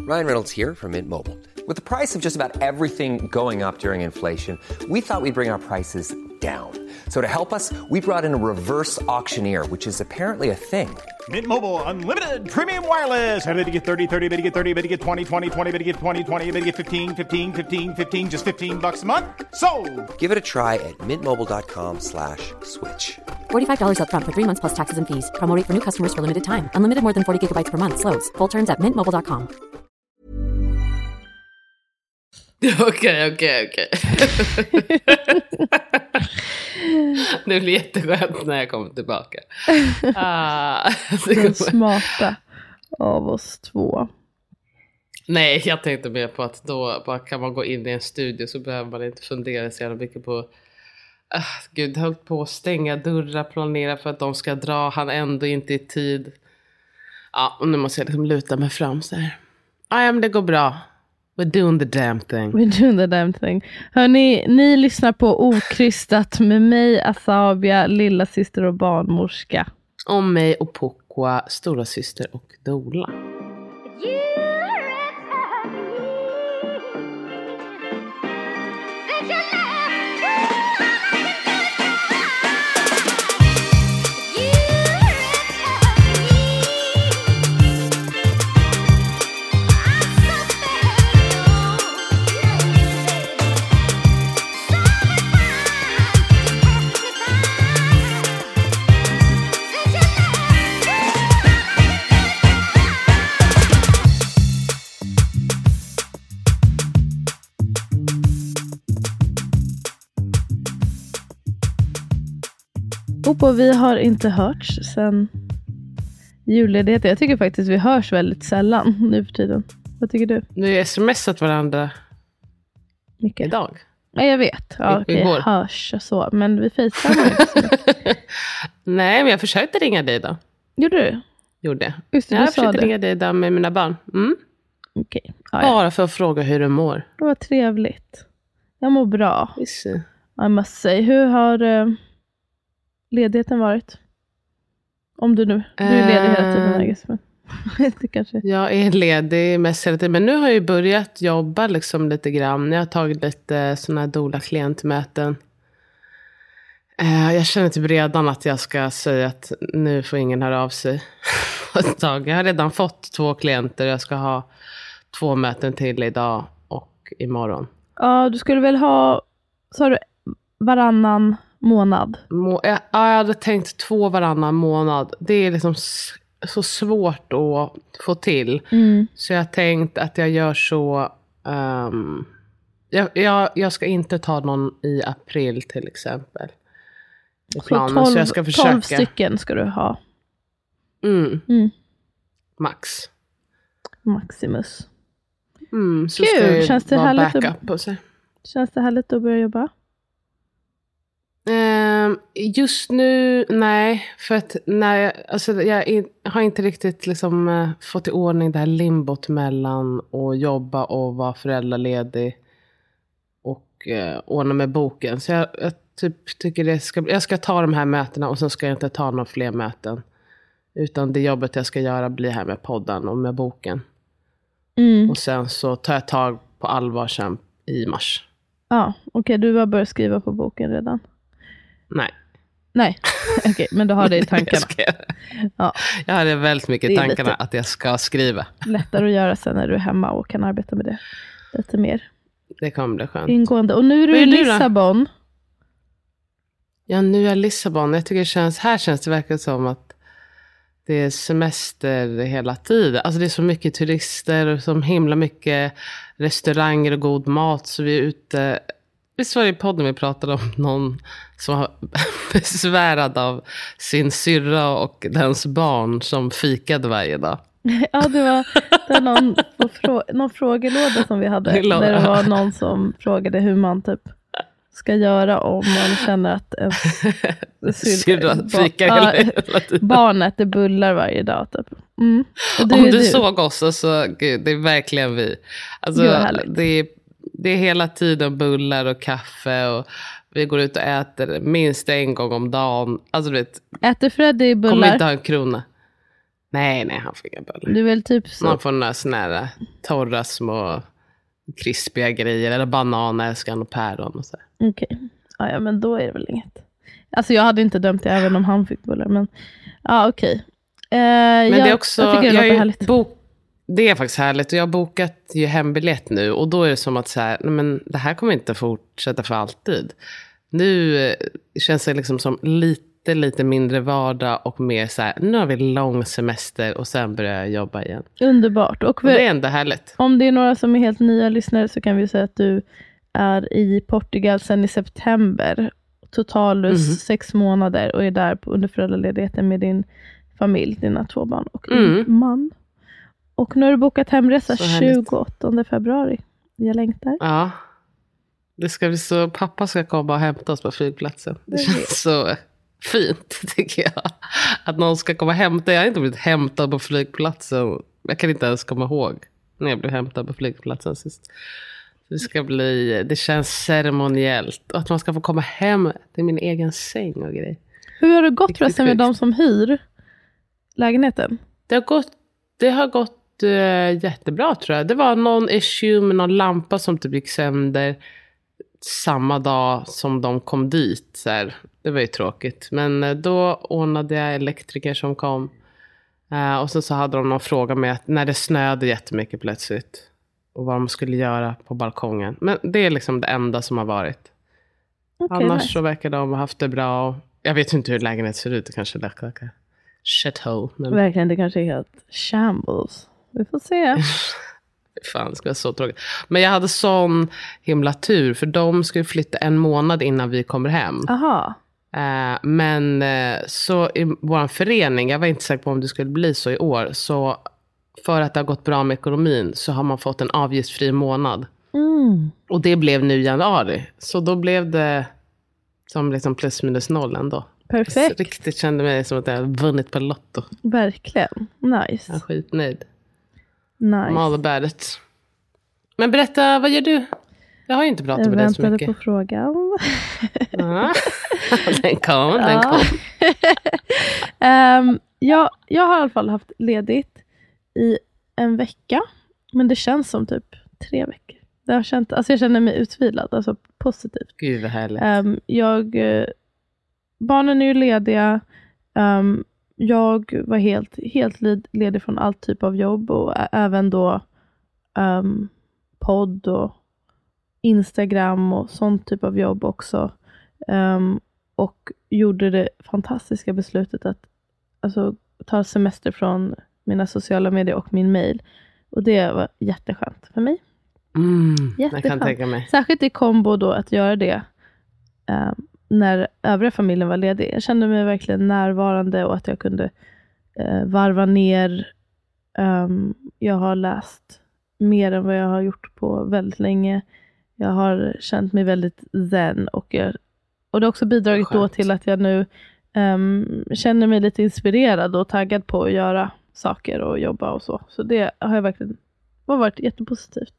Ryan Reynolds here from Mint Mobile. With the price of just about everything going up during inflation, we thought we'd bring our prices down. So to help us, we brought in a reverse auctioneer, which is apparently a thing. Mint Mobile Unlimited Premium Wireless. How to get 30, 30, bit to get 30, bit to get 20, 20, 20, bit to get 20, 20, bit to get 15, 15, 15, 15, just $15 a month? Sold! Give it a try at mintmobile.com/switch. $45 up front for 3 months plus taxes and fees. Promo rate for new customers for limited time. Unlimited more than 40 gigabytes per month. Slows full terms at mintmobile.com. Okej. Det blir jätteskönt när jag kommer tillbaka. Den smarta av oss två. Nej, jag tänkte mer på att då bara kan man gå in i en studio så behöver man inte fundera så jävla mycket på gud, jag höll på att stänga dörrar, planera för att de ska dra, han ändå inte i tid. Ja, och nu måste jag liksom luta mig fram så här. Ja, men det går bra. We're doing the damn thing. We're doing the damn thing. Hörrni, ni lyssnar på Okrystat med mig, Asabia, lilla syster och barnmorska. Om mig och Pokwa, stora syster och doula. Och vi har inte hörts sen julledigheten. Jag tycker faktiskt vi hörs väldigt sällan nu för tiden. Vad tycker du? Vi har smsat varandra mycket idag. Ja, jag vet. Ja, okej, hörs och så. Men vi facetimar inte så mycket. Nej, men jag försökte ringa dig då. Gjorde du? Gjorde. Just det, jag försökte ringa dig då med mina barn. Okej. Ja, bara för att fråga hur du mår. Det var trevligt. Jag mår bra. Visst. I must say. Hur har ledigheten varit? Om du nu. Du är ledig hela tiden, I guess, men det kanske. Jag är ledig mest hela tiden. Men nu har jag ju börjat jobba liksom lite grann. Jag har tagit lite sådana här doula klientmöten. Jag känner typ redan att jag ska säga att nu får ingen höra av sig. Jag har redan fått 2 klienter. Jag ska ha 2 möten till idag och imorgon. Ja, du skulle väl ha, sa du, varannan månad? Jag hade tänkt 2 varannan månad. Det är liksom så svårt att få till. Så jag har tänkt att jag gör så. Jag ska inte ta någon i april till exempel. I planen. Så 12, jag ska försöka. 12 stycken ska du ha. Max. Maximus. Så kul, ska känns det härligt backup på sig. Känns det härligt att börja jobba? Just nu, nej. För att jag har inte riktigt liksom, fått i ordning det här limbot mellan att jobba och vara föräldraledig och ordna med boken. Så jag typ tycker jag ska ta de här mötena och sen ska jag inte ta några fler möten. Utan det jobbet jag ska göra blir här med podden och med boken. Och sen så tar jag tag på allvar sen i mars. Ja, okej, du har börjat skriva på boken redan. Nej, okej, men du har det i tankarna. Ja. Jag hade väldigt mycket i tankarna att jag ska skriva. Lättare att göra sen när du är hemma och kan arbeta med det lite mer. Det kommer bli skönt. Ingående. Och nu är du i Lissabon. Ja, nu är jag i Lissabon. Jag tycker här känns det verkligen som att det är semester hela tiden. Alltså det är så mycket turister och så himla mycket restauranger och god mat. Så vi är ute. Visst var det i podden vi pratade om någon som var besvärad av sin syrra och dens barn som fikade varje dag. Ja, det var någon frågelåda som vi hade. Där det var någon som frågade hur man typ ska göra om man känner att barnet äter bullar varje dag typ. Om du såg oss så gud, det är verkligen vi. Alltså, det är hela tiden bullar och kaffe och vi går ut och äter minst en gång om dagen. Alltså du vet. Äter Freddy bullar? Kommer inte ha en krona. Nej, han får inga bullar. Du är väl typ så. Man får några såna här torra små krispiga grejer. Eller bananer, älskar och päron och så. Okej. Ja, men då är det väl inget. Alltså jag hade inte dömt det även om han fick bullar. Men ja, okej. Men det är också... Jag tycker det låter härligt. Det är faktiskt härligt. Och jag har bokat ju hembiljett nu. Och då är det som att så här, nej, men det här kommer inte fortsätta för alltid. Nu känns det liksom som lite mindre vardag och mer så här, nu har vi lång semester och sen börjar jag jobba igen. Underbart. Och det är ändå härligt. Om det är några som är helt nya lyssnare så kan vi säga att du är i Portugal sedan i september. Totalus 6 månader och är där under föräldraledigheten med din familj, dina 2 barn och din man. Och nu har du bokat hemresa 28 februari. Jag längtar. Ja. Det ska bli så, pappa ska komma och hämta oss på flygplatsen. Det känns så fint, tycker jag. Att någon ska komma och hämta. Jag har inte blivit hämtad på flygplatsen. Jag kan inte ens komma ihåg när jag blev hämtad på flygplatsen sist. Det känns ceremoniellt. Och att man ska få komma hem till min egen säng och grej. Hur har det gått förresten med de som hyr lägenheten? Det har gått jättebra, tror jag. Det var någon issue med någon lampa som typ gick sönder samma dag som de kom dit. Så här. Det var ju tråkigt. Men då ordnade jag elektriker som kom. Och så hade de någon fråga med att när det snöade jättemycket plötsligt. Och vad de skulle göra på balkongen. Men det är liksom det enda som har varit. Okay, annars så verkar de ha haft det bra. Jag vet inte hur lägenhet ser ut. Det kanske är shithole. Men... Verkligen, det kanske är helt shambles. Vi får se. Fan, det ska vara så tråkigt. Men jag hade sån himla tur. För de skulle flytta 1 månad innan vi kommer hem. Aha. Men så i vår förening, jag var inte säker på om det skulle bli så i år. Så för att det har gått bra med ekonomin så har man fått en avgiftsfri månad. Och det blev nu i januari. Så då blev det som liksom plus minus noll ändå. Perfekt. Jag riktigt kände mig som att jag hade vunnit på Lotto. Verkligen. Nice. Jag är skitnöjd. Nice. All about it. Men berätta, vad gör du? Jag har ju inte pratat med dig så mycket. Jag väntade på frågan. Den kom. Jag har i alla fall haft ledigt i 1 vecka. Men det känns som typ 3 veckor. Jag känner mig utvilad, alltså positivt. Gud vad härligt. Barnen är ju lediga. Jag var helt ledig från all typ av jobb. Och även då podd och Instagram och sånt typ av jobb också. Och gjorde det fantastiska beslutet att ta semester från mina sociala medier och min mail. Och det var jätteskönt för mig. Jag kan tänka mig. Särskilt i kombo då att göra det när övriga familjen var ledig. Jag kände mig verkligen närvarande och att jag kunde varva ner. Jag har läst mer än vad jag har gjort på väldigt länge. Jag har känt mig väldigt zen och det har också bidragit då till att jag nu känner mig lite inspirerad och taggad på att göra saker och jobba och så. Så det har jag verkligen varit jättepositivt.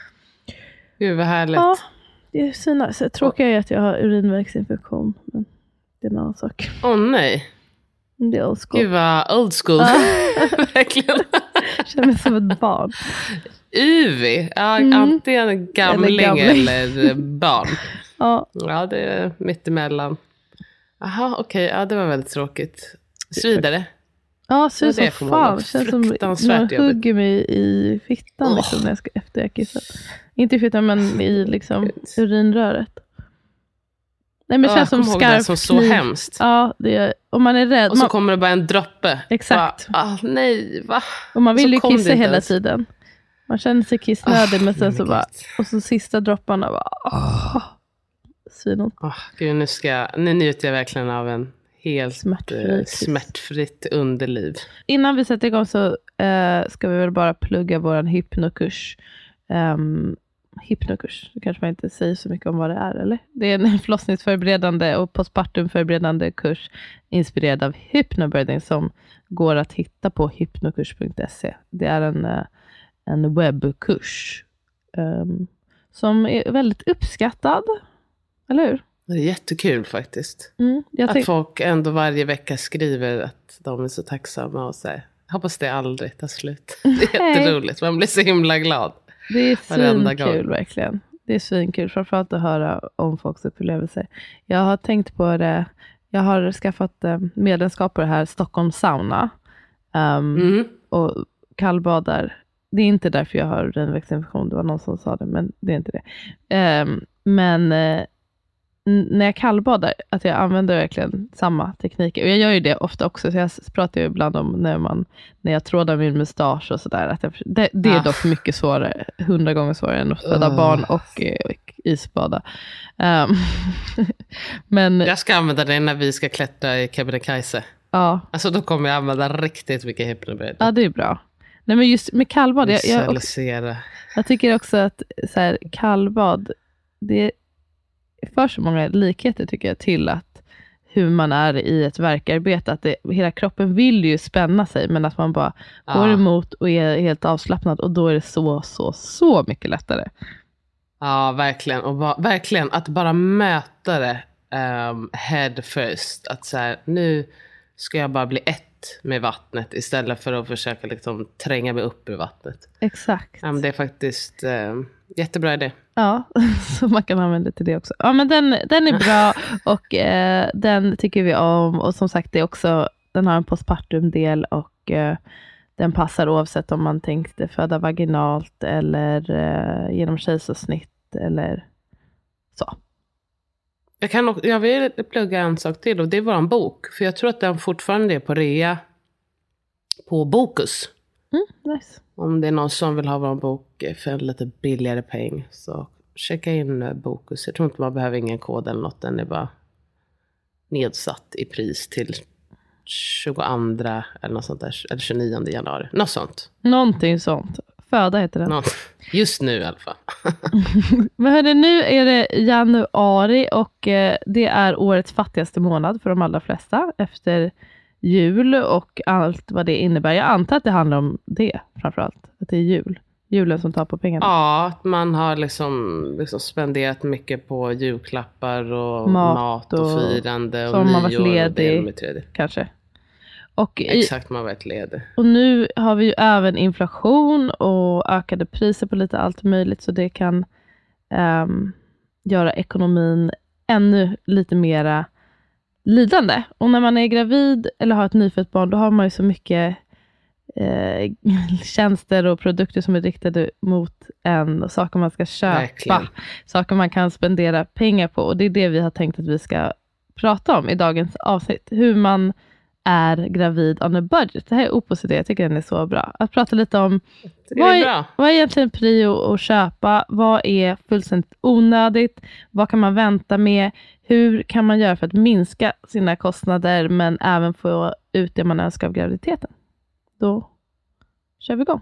Gud vad härligt. Ja, det är fina. Så tråkiga är att jag har urinvägsinfektion. Men det är en annan sak. Nej. Det är old school. Gud vad old school. Verkligen. Jag känner mig som ett barn. Uvi. Ja, antingen gamling eller barn. Ja, det är mittemellan. Jaha, okej. Ja, det var väldigt tråkigt. Svidare. Ja, ser ut som fan. Det känns som någon hugger mig i fittan liksom, när efter jag kissat. Inte i fittan, men i liksom urinröret. Nej, men det känns som skarpt. Det som så hemskt. Ja, om man är rädd. Och så kommer det bara en droppe. Exakt. Nej, va? Och man vill ju kissa hela tiden. Man känner sig kissnödig, men sen så bara... Och så sista dropparna bara... Svinont. Gud, nu njuter jag verkligen av en helt smärtfritt underliv. Innan vi sätter igång så ska vi väl bara plugga våran hypnokurs. Hypnokurs, det kanske man inte säger så mycket om vad det är, eller? Det är en förlossningsförberedande och postpartumförberedande kurs inspirerad av hypnobirthing som går att hitta på hypnokurs.se. Det är en webbkurs som är väldigt uppskattad, eller hur? Det är jättekul faktiskt. Att folk ändå varje vecka skriver att de är så tacksamma och så här. Jag hoppas det aldrig tar slut. Det är jätteroligt. Man blir så himla glad. Det är svinkul verkligen. Det är svinkul. Framförallt att höra om folks upplevelser. Jag har tänkt på det. Jag har skaffat medlemskap på det här Stockholm Sauna. Och kallbadar. Det är inte därför jag har urinvägsinfektion. Det var någon som sa det, men det är inte det. Men när jag kallbadar, att jag använder verkligen samma tekniker. Och jag gör ju det ofta också. Så jag pratar ju ibland om när jag trådar min mustasch och sådär. Det är dock mycket svårare. 100 gånger svårare än att föda barn och isbada. Men jag ska använda det när vi ska klättra i Kebnekaise. Ja. Alltså då kommer jag använda riktigt mycket hypnobird. Ja, det är bra. Nej, men just med kallbad. Jag tycker också att så här, kallbad, det för så många likheter tycker jag till att hur man är i ett verkarbete. Att hela kroppen vill ju spänna sig, men att man bara går emot och är helt avslappnad. Och då är det så mycket lättare. Ja, verkligen. Och verkligen att bara möta det head first. Att så här, nu ska jag bara bli ett med vattnet istället för att försöka liksom tränga mig upp ur vattnet. Exakt. Det är faktiskt jättebra idé. Ja, så man kan använda det till det också. Ja, men den är bra och den tycker vi om. Och som sagt, det är också, den har en postpartum-del och den passar oavsett om man tänkte föda vaginalt eller genom kejsarsnitt eller så. Jag vill plugga en sak till, och det är våran bok. För jag tror att den fortfarande är på rea på Bokus. Nice. Om det är någon som vill ha våran bok för en lite billigare peng, så checka in Bokus. Jag tror inte man behöver ingen kod eller något. Den är bara nedsatt i pris till 22 eller något sånt där. Eller 29 januari. Något sånt. Någonting sånt. Föda heter den. Just nu i alla fall. Men hörde, nu är det januari och det är årets fattigaste månad för de allra flesta efter jul och allt vad det innebär. Jag antar att det handlar om det framförallt. Att det är julen som tar på pengarna. Ja, att man har liksom spenderat mycket på julklappar och mat och firande och nyår. Som man varit ledig kanske. Exakt, man har varit ledig. Och nu har vi ju även inflation och ökade priser på lite allt möjligt. Så det kan göra ekonomin ännu lite mera lidande. Och när man är gravid eller har ett nyfött barn, då har man ju så mycket tjänster och produkter som är riktade mot en, och saker man ska köpa. Verkligen. Saker man kan spendera pengar på. Och det är det vi har tänkt att vi ska prata om i dagens avsnitt. Hur man är gravid on a budget. Det här är OPOS idé. Jag tycker den är så bra. Att prata lite om vad är egentligen prio att köpa? Vad är fullständigt onödigt? Vad kan man vänta med? Hur kan man göra för att minska sina kostnader men även få ut det man önskar av graviditeten? Då kör vi igång.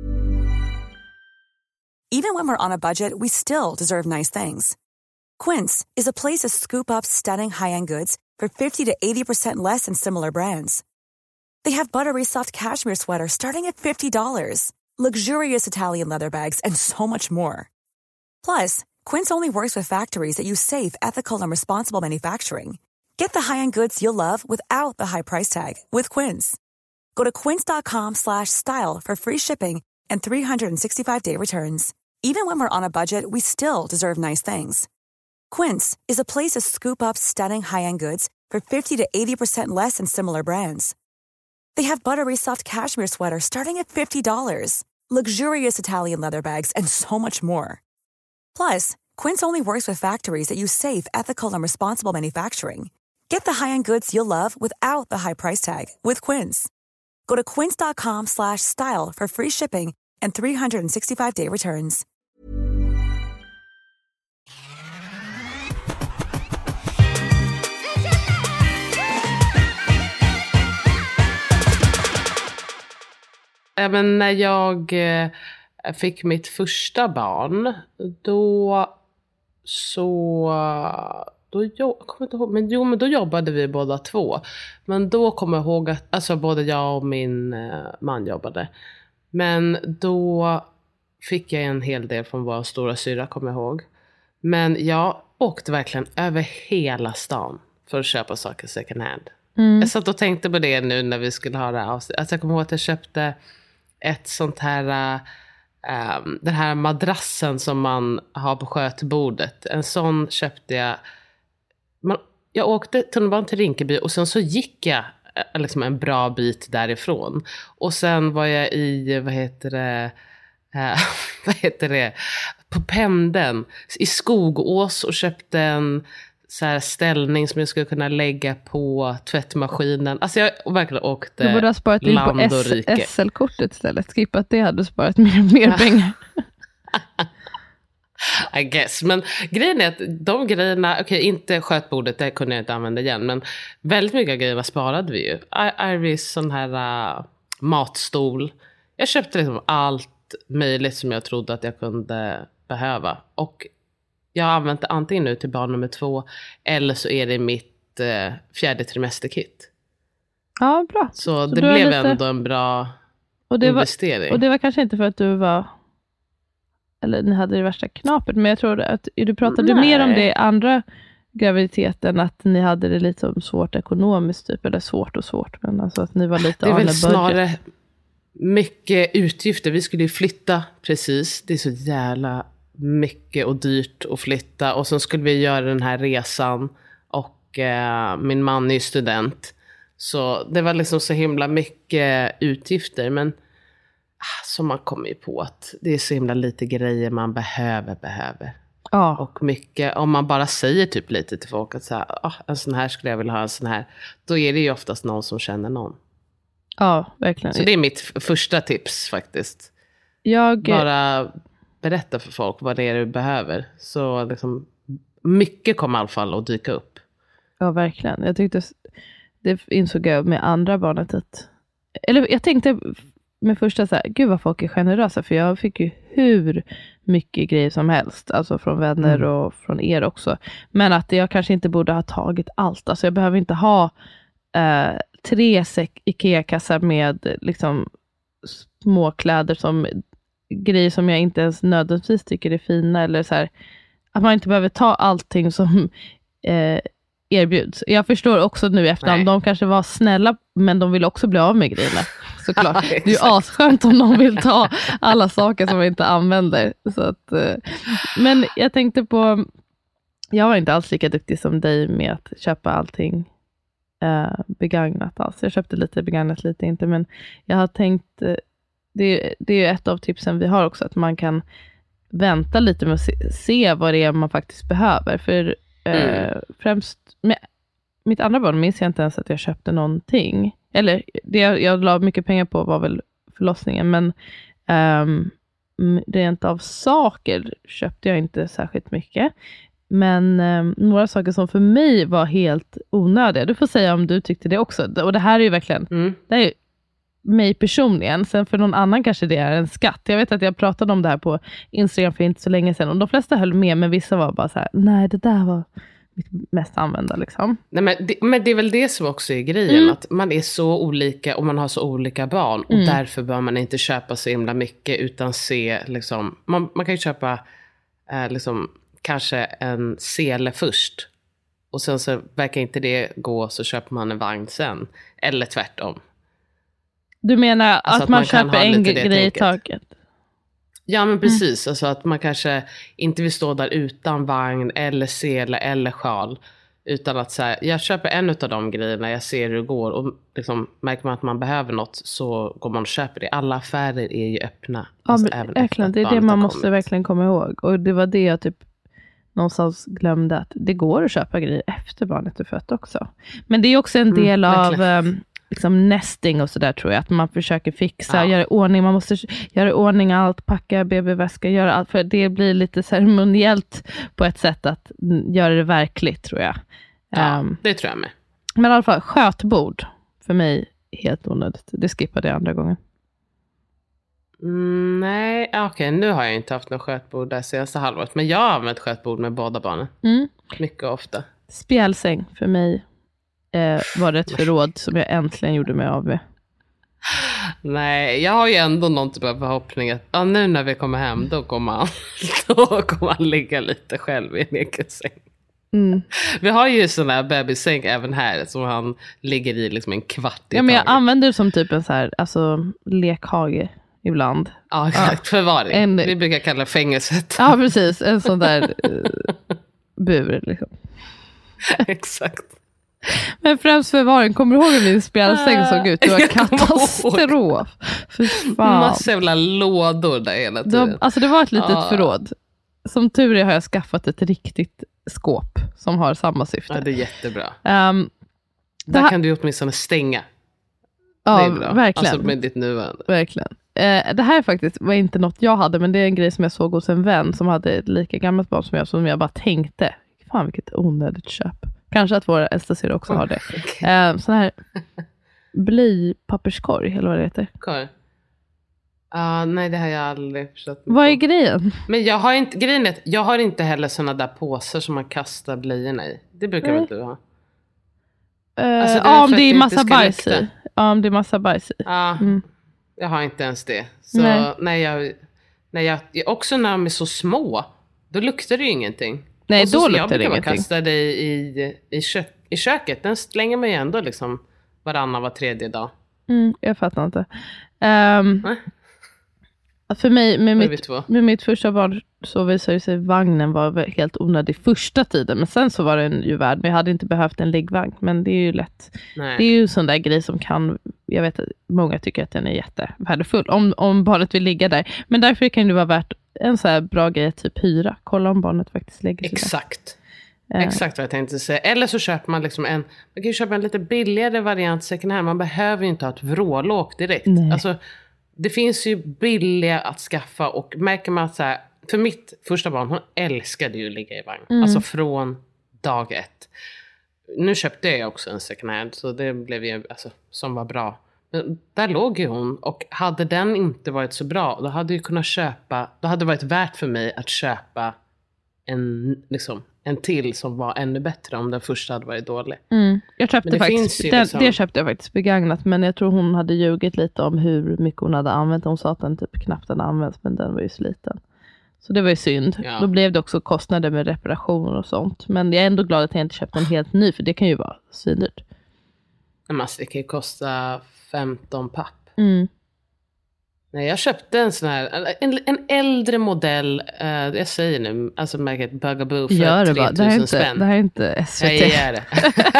Even when we're on a budget, we still deserve nice things. Quince is a place to scoop up stunning high-end goods for 50 to 80% less than similar brands. They have buttery soft cashmere sweaters starting at $50, luxurious Italian leather bags, and so much more. Plus, Quince only works with factories that use safe, ethical, and responsible manufacturing. Get the high-end goods you'll love without the high price tag with Quince. Go to quince.com/style for free shipping and 365-day returns. Even when we're on a budget, we still deserve nice things. Quince is a place to scoop up stunning high-end goods for 50 to 80% less than similar brands. They have buttery soft cashmere sweaters starting at $50, luxurious Italian leather bags, and so much more. Plus, Quince only works with factories that use safe, ethical, and responsible manufacturing. Get the high-end goods you'll love without the high price tag with Quince. Go to quince.com/style for free shipping and 365-day returns. Även när jag fick mitt första barn, då jobbade vi båda två. Men då kommer jag ihåg att alltså både jag och min man jobbade. Men då fick jag en hel del från vår stora syra, kommer jag ihåg. Men jag åkte verkligen över hela stan för att köpa saker second hand. Jag satt och tänkte på det nu när vi skulle ha det här avsnitt. Alltså jag kommer ihåg att jag köpte ett sånt här, den här madrassen som man har på skötbordet. En sån köpte jag. Jag åkte tunnelbanan till Rinkeby och sen så gick jag liksom en bra bit därifrån. Och sen var jag i, vad heter det, på Pendeln i Skogås och köpte en så här ställning som jag skulle kunna lägga på tvättmaskinen. Alltså jag verkligen åkte du borde ha sparat in land på och rike. SL-kortet istället. Skippat det hade du sparat mer pengar. I guess. Men grejen är att de grejerna, okej, inte skötbordet, det kunde jag inte använda igen, men väldigt mycket av grejerna sparade vi ju. Iris sån här matstol. Jag köpte liksom allt möjligt som jag trodde att jag kunde behöva. Och jag har använt det antingen nu till barn nummer 2 eller så är det mitt 4:e trimesterkit. Ja, bra. Så det blev ändå en bra investering. Och det var kanske inte för att du var, eller ni hade det värsta knapet, men jag tror att du pratade mer om det andra graviditeten, att ni hade det lite svårt ekonomiskt typ, eller svårt, men alltså att ni var lite det är väl budget. Snarare mycket utgifter. Vi skulle ju flytta precis. Det är så jävla mycket och dyrt att flytta. Och så skulle vi göra den här resan. Och min man är ju student. Så det var liksom så himla mycket utgifter. Men så man kommer ju på att det är så himla lite grejer man behöver. Ja. Och mycket, om man bara säger typ lite till folk att så här, en sån här skulle jag vilja ha, en sån här. Då är det ju oftast någon som känner någon. Ja, verkligen. Så det är mitt första tips faktiskt. Bara berätta för folk vad det är du behöver. Så liksom, mycket kommer i alla fall att dyka upp. Ja, verkligen. Jag tyckte, det insåg jag med andra barnet att, eller jag tänkte med första så här, gud vad folk är generösa, för jag fick ju hur mycket grejer som helst, alltså från vänner och från er också. Men att jag kanske inte borde ha tagit allt. Alltså jag behöver inte ha 3 IKEA-kassar med liksom småkläder som grejer som jag inte ens nödvändigtvis tycker är fina, eller så här, att man inte behöver ta allting som erbjuds. Jag förstår också nu efterhand, de kanske var snälla, men de vill också bli av med grejerna. Såklart. Det är ju asskönt om de vill ta alla saker som vi inte använder. Så att, men jag tänkte på, jag var inte alls lika duktig som dig med att köpa allting begagnat. Alltså jag köpte lite begagnat, lite inte, men jag har tänkt, det är ju ett av tipsen vi har också, att man kan vänta lite med att se vad det är man faktiskt behöver. För främst med mitt andra barn minns jag inte ens att jag köpte någonting. Eller det jag la mycket pengar på var väl förlossningen, men rent av saker köpte jag inte särskilt mycket. Men några saker som för mig var helt onödiga. Du får säga om du tyckte det också. Och det här är ju verkligen, det är ju mig personligen. Sen för någon annan kanske det är en skatt. Jag vet att jag pratade om det här på Instagram för inte så länge sedan. Och de flesta höll med, men vissa var bara så här, nej, det där var mitt mest använda liksom. Nej, men det är väl det som också är grejen. Att man är så olika och man har så olika barn. Och därför bör man inte köpa så himla mycket, utan se liksom, man kan ju köpa liksom kanske en sele först. Och sen så verkar inte det gå, så köper man en vagn sen. Eller tvärtom. Du menar alltså att man köper en grej i taget? Ja, men precis. Alltså att man kanske inte vill stå där utan vagn eller sele eller sjal. Utan att så här, jag köper en av de grejerna, jag ser hur det går. Och liksom, märker man att man behöver något, så går man och köper det. Alla affärer är ju öppna. Ja, alltså, men verkligen. Det är det man måste verkligen komma ihåg. Och det var det jag typ någonstans glömde, att det går att köpa grejer efter barnet är fött också. Men det är också en del av liksom nesting och sådär, tror jag. Att man försöker fixa, göra i ordning. Man måste göra i ordning allt, packa BB-väska, göra allt. För det blir lite ceremoniellt på ett sätt att göra det verkligt, tror jag. Ja, det tror jag med. Men i alla fall, skötbord. För mig helt onödigt. Det skippade jag andra gången. Nej, okej. Nu har jag inte haft något skötbord där senaste halvåret. Men jag har använt skötbord med båda barnen. Mycket ofta. Spjälsäng för mig var det ett förråd som jag äntligen gjorde mig av med. Nej, jag har ju ändå någon typ av förhoppning att nu när vi kommer hem, då kommer han ligga lite själv i en egen säng. Vi har ju sån här bebissäng även här som han ligger i liksom en kvart i men jag taget. använder det som typ en så här, alltså lekhage ibland. Ja, exakt. Förvaring. Vi brukar kalla det fängelset. Ja, precis. En sån där bur liksom. Exakt. Men främst förvaring. Kommer du ihåg hur min spjälsäng såg ut? Det var katastrof. För fan. Massa jävla lådor där hela tiden. Alltså det var ett litet förråd. Som tur är har jag skaffat ett riktigt skåp som har samma syfte. Ja, det är jättebra. Där kan du åtminstone stänga. Ja, det är bra. verkligen. Alltså med ditt nuvarande. Verkligen. Det här faktiskt var inte något jag hade, men det är en grej som jag såg hos en vän som hade ett lika gammalt barn som jag bara tänkte, fan vilket onödigt köp. Kanske att våra äldsta syster också har det. Okay. Sån här blypapperskorg, eller vad det heter. Korg? Nej, det har jag aldrig förstått. Vad är grejen? Men jag har inte heller såna där påsar som man kastar blöjorna i. Det brukar väl du ha? Om det är massa bajs i. Ja, om det är massa bajs i. Jag har inte ens det. Så också när de är så små, då luktar det ju ingenting. Nej, då luktar det ingenting. Jag ingenting. kastar det i köket. Den slänger man ju ändå liksom var tredje dag. Jag fattar inte. För mig, med mitt första barn så visade det sig vagnen var helt onödig första tiden. Men sen så var den ju värd. Men jag hade inte behövt en liggvagn. Men det är ju lätt. Nej. Det är ju sån där grej som kan... Jag vet att många tycker att den är jättevärdefull. Om barnet vill ligga där. Men därför kan det vara värt en så här bra grej, typ hyra. Kolla om barnet faktiskt lägger sig Exakt. Exakt vad jag tänkte säga. Eller så köper man liksom man kan ju köpa en lite billigare variant second hand. Man behöver ju inte ha ett vrålåk direkt. Nej. Alltså, det finns ju billiga att skaffa. Och märker man att så här, för mitt första barn, hon älskade ju att ligga i vagn. Alltså från dag ett. Nu köpte jag också en second hand. Så det blev ju, alltså, som var bra. Men där låg ju hon. Och hade den inte varit så bra, då hade jag kunnat köpa. Då hade det varit värt för mig att köpa en till som var ännu bättre om den första hade varit dålig. Jag köpte faktiskt, det köpte jag faktiskt begagnat, men jag tror hon hade ljugit lite om hur mycket hon hade använt. Hon sa att den typ knappt hade använts, men den var ju sliten. Så det var ju synd. Ja. Då blev det också kostnader med reparationer och sånt. Men jag är ändå glad att jag inte köpte en helt ny, för det kan ju vara svindyrt. Det kan ju kosta 15 papp. Nej, jag köpte en sån här, en äldre modell, jag säger nu, alltså märket Bugaboo för 3000 spänn. Det här är inte SVT. Jag gör det.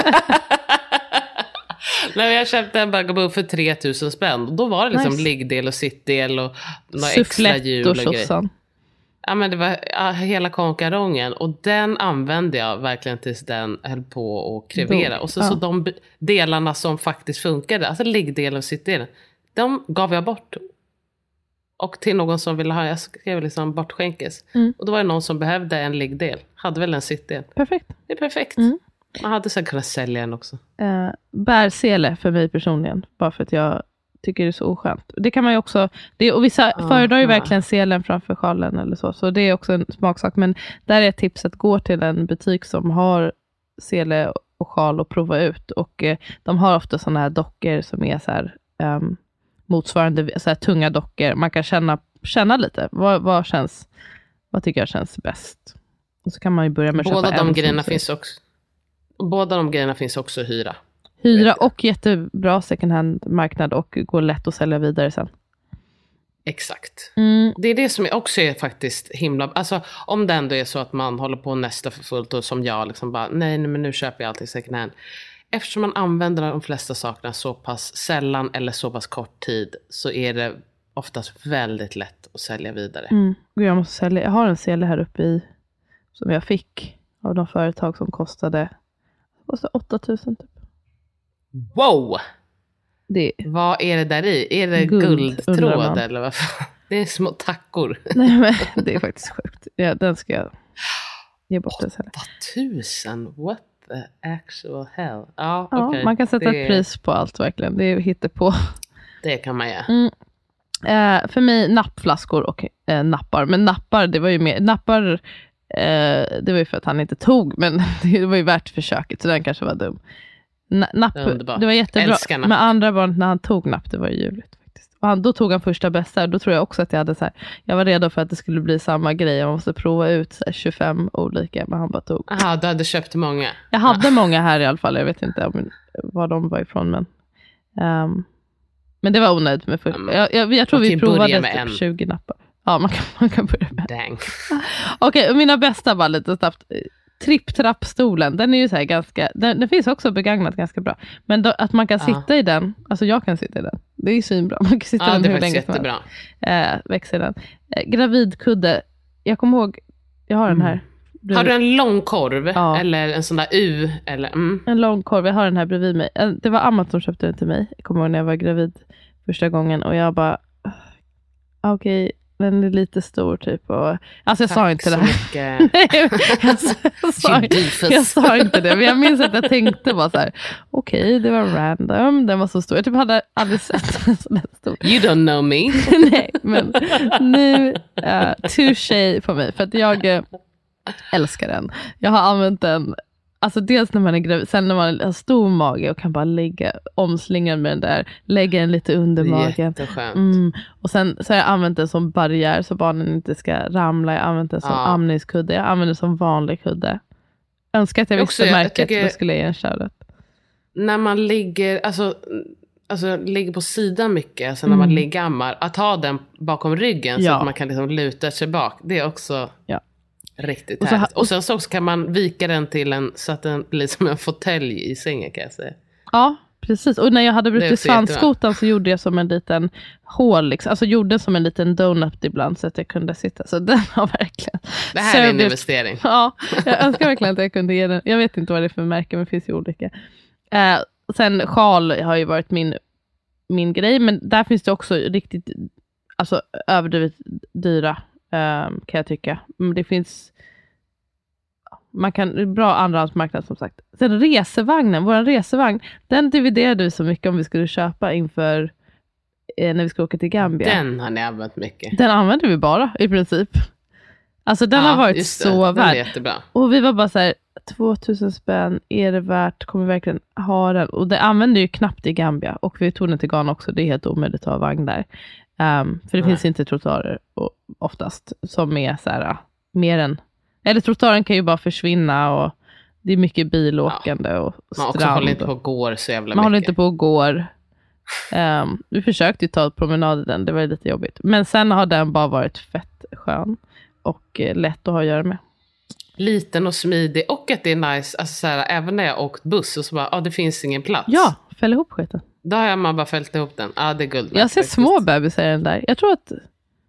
Nej, jag köpte en Bugaboo för 3000 spänn. Då var det liksom liggdel och sittdel och några extra hjul och grejer. Ja, men det var hela konkarongen. Och den använde jag verkligen tills den höll på att krevera. Och så de delarna som faktiskt funkade, alltså liggdelen och sittdelen, de gav jag bort. Och till någon som ville ha, jag skrev liksom bortskänkes. Och då var det någon som behövde en liggdel. Hade väl en sittdel. Perfekt. Det är perfekt. Man hade så kunnat sälja den också. Bärsele för mig personligen. Bara för att jag tycker det är så oskönt. Det kan man ju också, och vissa föredrar ju verkligen selen framför sjalen eller så. Så det är också en smaksak. Men där är ett tips att gå till en butik som har sele och sjal och prova ut. Och de har ofta sådana här dockor som är så här... motsvarande så här, tunga dockor. Man kan känna lite. Vad tycker jag känns bäst? Och så kan man ju börja med att köpa båda de grejerna finns också hyra. Hyra och jättebra second hand marknad och går lätt att sälja vidare sen. Exakt. Det är det som också är faktiskt himla... Alltså om det ändå är så att man håller på nästa för fullt och som jag liksom bara, nej men nu köper jag alltid second hand. Eftersom man använder de flesta sakerna så pass sällan eller så pass kort tid, så är det oftast väldigt lätt att sälja vidare. Jag måste sälja. Jag har en sele här uppe i som jag fick av de företag som kostade 8000 typ. Wow! Vad är det där i? Är det guldtråd eller vad fan? Det är små tackor. Nej, men det är faktiskt sjukt. Ja, den ska jag ge bort. 8000? What the actual hell? Ja, okay. Man kan sätta ett pris på allt verkligen. Det är hittepå. Det kan man göra. För mig nappflaskor och nappar. Men nappar, det var ju mer... Nappar, det var ju för att han inte tog. Men det var ju värt försöket. Så den kanske var dum. Napp, det var jättebra. Men andra barn när han tog napp, det var ju ljuvligt faktiskt. Och då tog han första bästa. Då tror jag också att jag hade så här, jag var redo för att det skulle bli samma grej. Jag måste prova ut så här 25 olika, men han bara tog. Jaha, du hade köpt många. Jag hade många här i alla fall. Jag vet inte var de var ifrån, men det var onödigt med jag tror vi provade typ 20 nappar. Ja, man kan börja med. Dang. Okej, mina bästa var lite snabbt. Tripp-trapp-stolen, den är ju så här ganska, den finns också begagnat ganska bra. Men att man kan sitta i den, alltså jag kan sitta i den. Det är ju svinbra. Man kan sitta i den hur länge som helst. Växer den. Gravidkudde, jag kommer ihåg, jag har den här. Har du en lång korv? Ja. Eller en sån där U? Eller, En lång korv, jag har den här bredvid mig. Det var Amat som köpte den till mig. Jag kommer ihåg när jag var gravid första gången. Och jag bara, okej, den är lite stor typ. Och, alltså jag sa inte det här. Jag sa inte det. Men jag minns att jag tänkte bara så här, okej, det var random. Den var så stor. Jag typ hade aldrig sett en sån där stor. You don't know me. Nej, men nu touché på mig. För att jag älskar den. Jag har använt den, alltså dels när man är gravid, sen när man har stor mage och kan bara lägga omslingad med den där, lägga den lite under magen. Jätteskönt. Och sen så har jag använt den som barriär så barnen inte ska ramla. Jag har använt den som amningskudde. Jag använder den som vanlig kudde. Önskar att jag visste märket, då skulle jag ge en shoutout. När man ligger, alltså ligger på sidan mycket, alltså när man ligger ammar, att ha den bakom ryggen så att man kan liksom luta sig bak, det är också riktigt härligt. Och sen så kan man vika den till så att den blir som en fåtölj i sängen, kan jag säga. Ja, precis. Och när jag hade brutit svanskotan så gjorde jag som en liten hål, liksom. Alltså gjorde som en liten donut ibland så att jag kunde sitta. Så den har verkligen... Det här är en investering. Ja, jag önskar verkligen att jag kunde ge den. Jag vet inte vad det är för märke, men det finns ju olika. Sen sjal har ju varit min grej, men där finns det också riktigt, alltså överdrivet dyra, kan jag tycka. Men det finns, man kan, bra andrahandsmarknad som sagt. Sen våran resevagn, den dividerade vi så mycket om vi skulle köpa inför när vi skulle åka till Gambia. Den har ni använt mycket. Den använde vi bara i princip. Alltså den har varit så värd. Jättebra. Och vi var bara så här, 2000 spänn, är det värt? Kommer vi verkligen ha den? Och det använder ju knappt i Gambia. Och vi tog den till Ghana också. Det är helt omöjligt att ha vagn där. För det finns inte trottoarer oftast som är så här, mer än... Eller trottoaren kan ju bara försvinna och det är mycket bilåkande och strand. Man håller inte på och går så jävla mycket. Man håller inte på och går. Vi försökte ju ta ett promenad i den. Det var lite jobbigt. Men sen har den bara varit fett skön. Och lätt att ha att göra med. Liten och smidig. Och att det är nice. Alltså så här, även när jag åkt buss och så bara, det finns ingen plats. Ja, fäll ihop skiten. Då har man bara fällt ihop den. Det är guld. Jag ser små bebisar i den där. Jag tror att...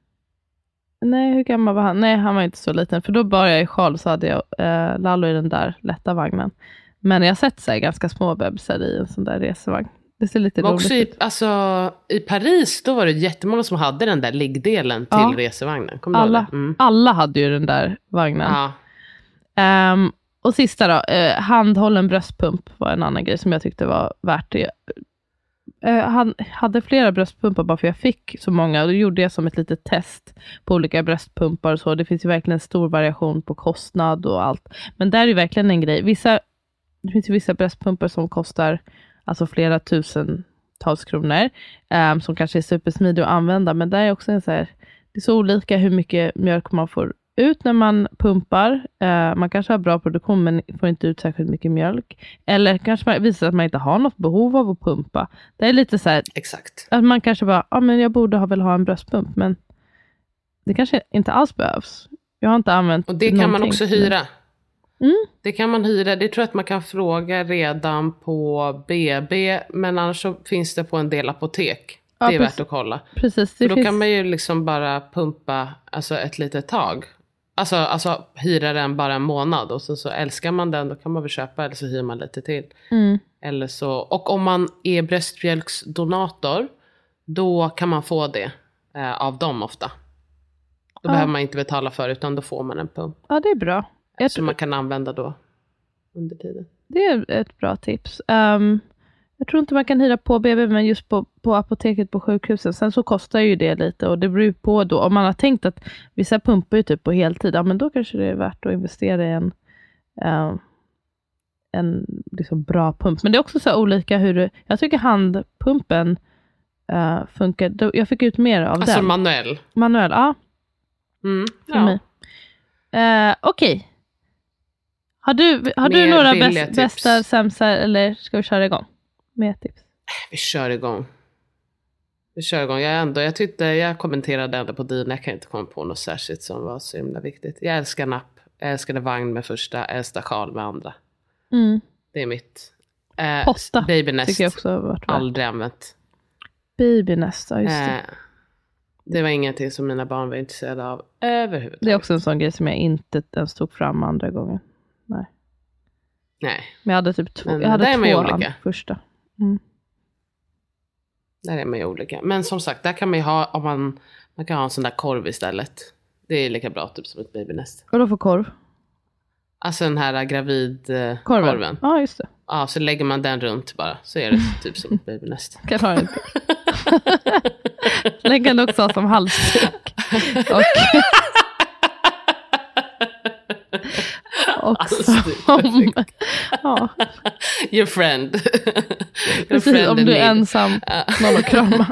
Nej, hur gammal var han? Nej, han var inte så liten. För då bar jag i sjal så hade jag Lallo i den där lätta vagnen. Men jag har sett sig ganska små bebisar i en sån där resevagn. Det ser lite roligt ut. I Paris då var det jättemånga som hade den där liggdelen till resevagnen. Alla hade ju den där vagnen. Ja. Och sista då, handhållen bröstpump var en annan grej som jag tyckte var värt det. Han hade flera bröstpumpar bara för jag fick så många. Och då gjorde jag som ett litet test på olika bröstpumpar och så. Det finns ju verkligen stor variation på kostnad och allt. Men där är ju verkligen en grej. Det finns ju vissa bröstpumpar som kostar alltså flera tusentals kronor. Som kanske är supersmidiga att använda. Men där är också en så här, det är så olika hur mycket mjölk man får ut när man pumpar. Man kanske har bra produktion men får inte ut särskilt mycket mjölk. Eller kanske man visar att man inte har något behov av att pumpa. Det är lite så här. Exakt. Att man kanske bara, men jag borde väl ha en bröstpump. Men det kanske inte alls behövs. Jag har inte använt. Och det kan man också hyra. Det kan man hyra. Det tror jag att man kan fråga redan på BB. Men annars så finns det på en del apotek. Det är värt att kolla. Precis, för då kan man ju liksom bara pumpa alltså ett litet tag. Alltså hyra den bara en månad. Och så älskar man den, då kan man väl köpa. Eller så hyr man lite till. Eller så, och om man är bröstmjölksdonator, då kan man få det av dem ofta. Då behöver man inte betala för, utan då får man en pump. Ja, det är bra. Som man kan använda då under tiden. Det är ett bra tips. Jag tror inte man kan hyra på BB, men just på apoteket på sjukhusen. Sen så kostar ju det lite, och det beror ju på då. Om man har tänkt att vissa pumpar ju typ på heltid, men då kanske det är värt att investera i en liksom bra pump. Men det är också så olika jag tycker handpumpen funkar. Jag fick ut mer av alltså den. Manuell, ja. För mig. Okej. Har du några bästa, sämsta, eller ska vi köra igång med tips? Vi kör igång. Jag kommenterade ändå på dina. Jag kan inte komma på något särskilt som var så himla viktigt. Jag älskar napp. Jag älskade vagn med första. Jag älskar sjal med andra. Det är mitt. Potta. Babynest. Tycker jag också har varit aldrig använt. Babynest, ja just det. Det var ingenting som mina barn var intresserade av överhuvudtaget. Det är också en sån grej som jag inte ens tog fram andra gången. Nej. Men jag hade typ två första. Där är man ju olika. Men som sagt, där kan man ju ha, om man kan ha en sån där korv istället. Det är lika bra typ som ett babynest. Och då för korv? Alltså den här gravidkorven. Ja, just det. Ja, så lägger man den runt bara. Så är det typ som ett babynest. Kan ha inte. Lägg den också som halsduk. Och ja. Your friend. Precis, om du är ensam. Någon att krama.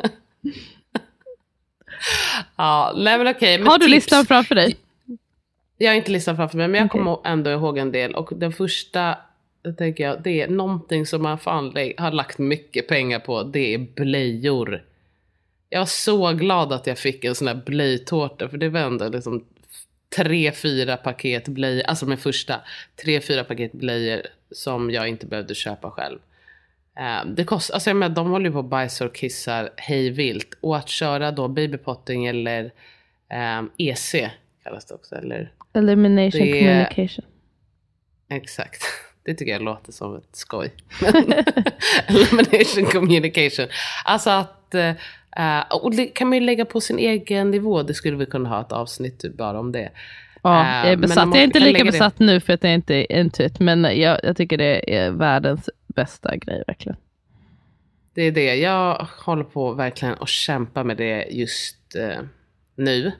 Ja, nej men okej. Har du listan framför dig? Jag har inte listan framför mig, men jag kommer ändå ihåg en del. Och den första, tänker jag, det är någonting som man har lagt mycket pengar på. Det är blöjor. Jag var så glad att jag fick en sån här blöjtårta. För det var ändå liksom 3-4 paket blöjor. Alltså med första 3-4 paket blöjor som jag inte behövde köpa själv. Det kostar, alltså jag menar, de håller ju på och bajsar och kissar hejvilt. Och att köra då babypotting eller EC kallas det också, eller Elimination Communication. Exakt. Det tycker jag låter som ett skoj. Elimination Communication. Alltså att och det kan man ju lägga på sin egen nivå. Det skulle vi kunna ha ett avsnitt typ bara om det. Ja, jag är besatt. Jag är inte lika besatt nu för att jag inte är intuit. Men jag tycker det är världens bästa grej verkligen. Det är det. Jag håller på verkligen att kämpa med det just nu.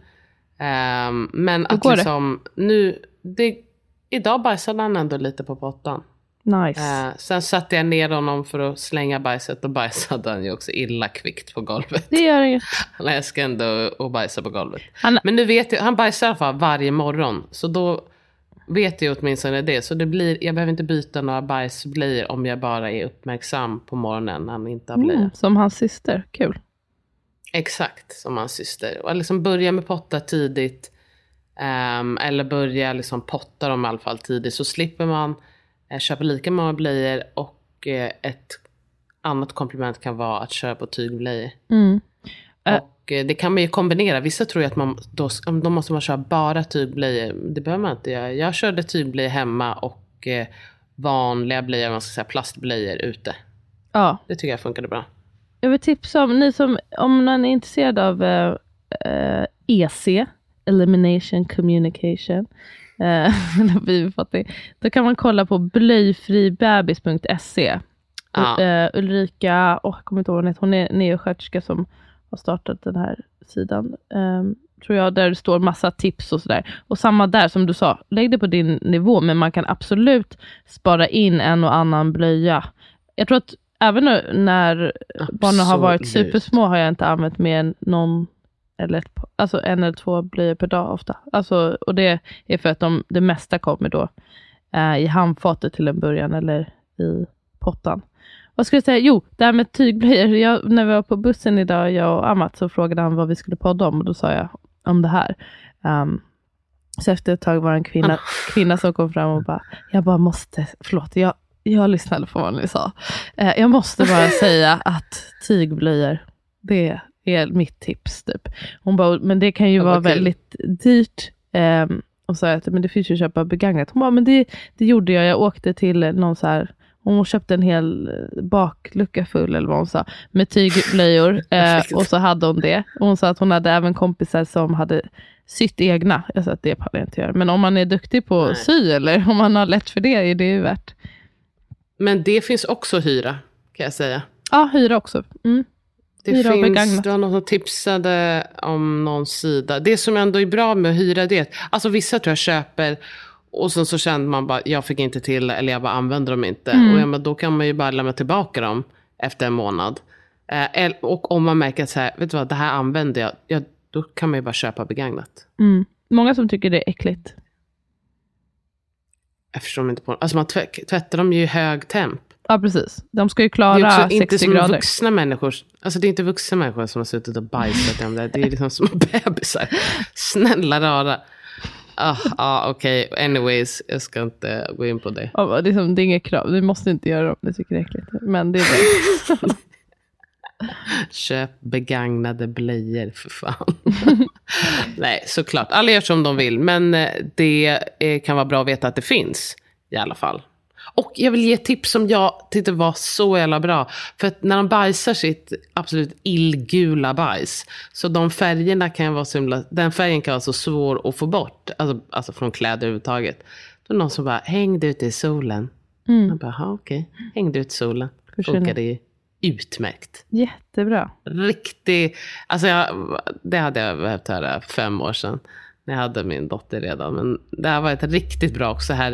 Men att liksom nu idag bajsade han ändå lite på pottan. Nice. Sen satte jag ner honom för att slänga bajset, och bajsade han ju också illa kvickt på golvet. Det gör inget. Han älskar ändå att bajsa på golvet. Men nu vet jag, han bajsar i alla fall varje morgon. Så då vet jag åtminstone det. Så det blir, jag behöver inte byta några bajsblöjor om jag bara är uppmärksam på morgonen när han inte har blöjor. Som hans syster, kul. Exakt, som hans syster. Och liksom börja med potta tidigt. Eller börja liksom potta dem i alla fall tidigt. Så slipper man köpa lika många blöjor. Och ett annat komplement kan vara att köra på tygblöjor. Och det kan man ju kombinera. Vissa tror ju att då måste man köra bara tygblöjor. Det behöver man inte göra. Jag körde tygblöjor hemma och vanliga blöjor, man ska säga plastblöjor ute. Ja. Det tycker jag funkade bra. Jag vill tipsa om man är intresserad av EC, Elimination Communication, då kan man kolla på blöjfribebis.se. Ulrika, jag kommer inte ihåg, hon är neosköterska som har startat den här sidan, tror jag, där det står massa tips och sådär. Och samma där som du sa, lägg det på din nivå, men man kan absolut spara in en och annan blöja. Jag tror att även när barnen har varit supersmå har jag inte använt mer än en eller två blöjor per dag ofta. Alltså, och det är för att det mesta kommer då i handfatet till en början eller i pottan. Vad skulle jag säga? Jo, det här med tygblöjor. När vi var på bussen idag, jag och Amat, så frågade han vad vi skulle podda om. Och då sa jag om det här. Så efter ett tag var en kvinna som kom fram och bara, jag lyssnade på vad ni sa. Jag måste bara säga att tygblöjor, det är mitt tips typ. Hon bara, men det kan ju vara väldigt dyrt. Och sa att men det finns ju att köpa begagnat. Hon bara, men det gjorde jag. Jag åkte till någon så här, hon köpte en hel baklucka full eller vad hon sa, med tygblöjor. Och så hade hon det. Och hon sa att hon hade även kompisar som hade sytt egna. Jag sa att det pallar jag inte göra. Men om man är duktig på att sy, eller om man har lätt för det, är det ju värt. Men det finns också hyra, kan jag säga. Ja, hyra också. Det var någon som tipsade om någon sida. Det som ändå är bra med att hyra det, alltså vissa tror jag köper och så känner man bara, jag fick inte till, eller jag bara använder dem inte. Och men då kan man ju bara lämna tillbaka dem efter en månad. Och om man märker att så här, vet du vad, det här använder jag, då kan man ju bara köpa begagnat. Många som tycker det är äckligt. Jag förstår inte på. Alltså man tvättar dem ju i hög temp. Ja, precis. De ska ju Det klara är 60 inte som grader. vuxna människor. Alltså det är inte vuxna människor som har suttit och bajsat om det. Det är liksom små bebisar. Snälla rara. Okej. Anyways, jag ska inte gå in på det. Ja, det är inget krav. Vi måste inte göra det om ni tycker det är äckligt. Men det är det. Köp begagnade blöjor för fan. Nej, såklart. Alla gör som de vill. Men det kan vara bra att veta att det finns. I alla fall. Och jag vill ge ett tips som jag tyckte var så jävla bra. För att när de bajsar sitt absolut illgula bajs. Så de färgerna kan vara så himla, den färgen kan vara så svår att få bort. Alltså från kläder överhuvudtaget. Då är någon som bara, hängde ut i solen. Jag bara, okej. Hängde ut i solen. Funkar det ju utmärkt. Jättebra. Riktigt. Alltså det hade jag behövt höra 5 år sedan. När jag hade min dotter redan. Men det har varit riktigt bra också här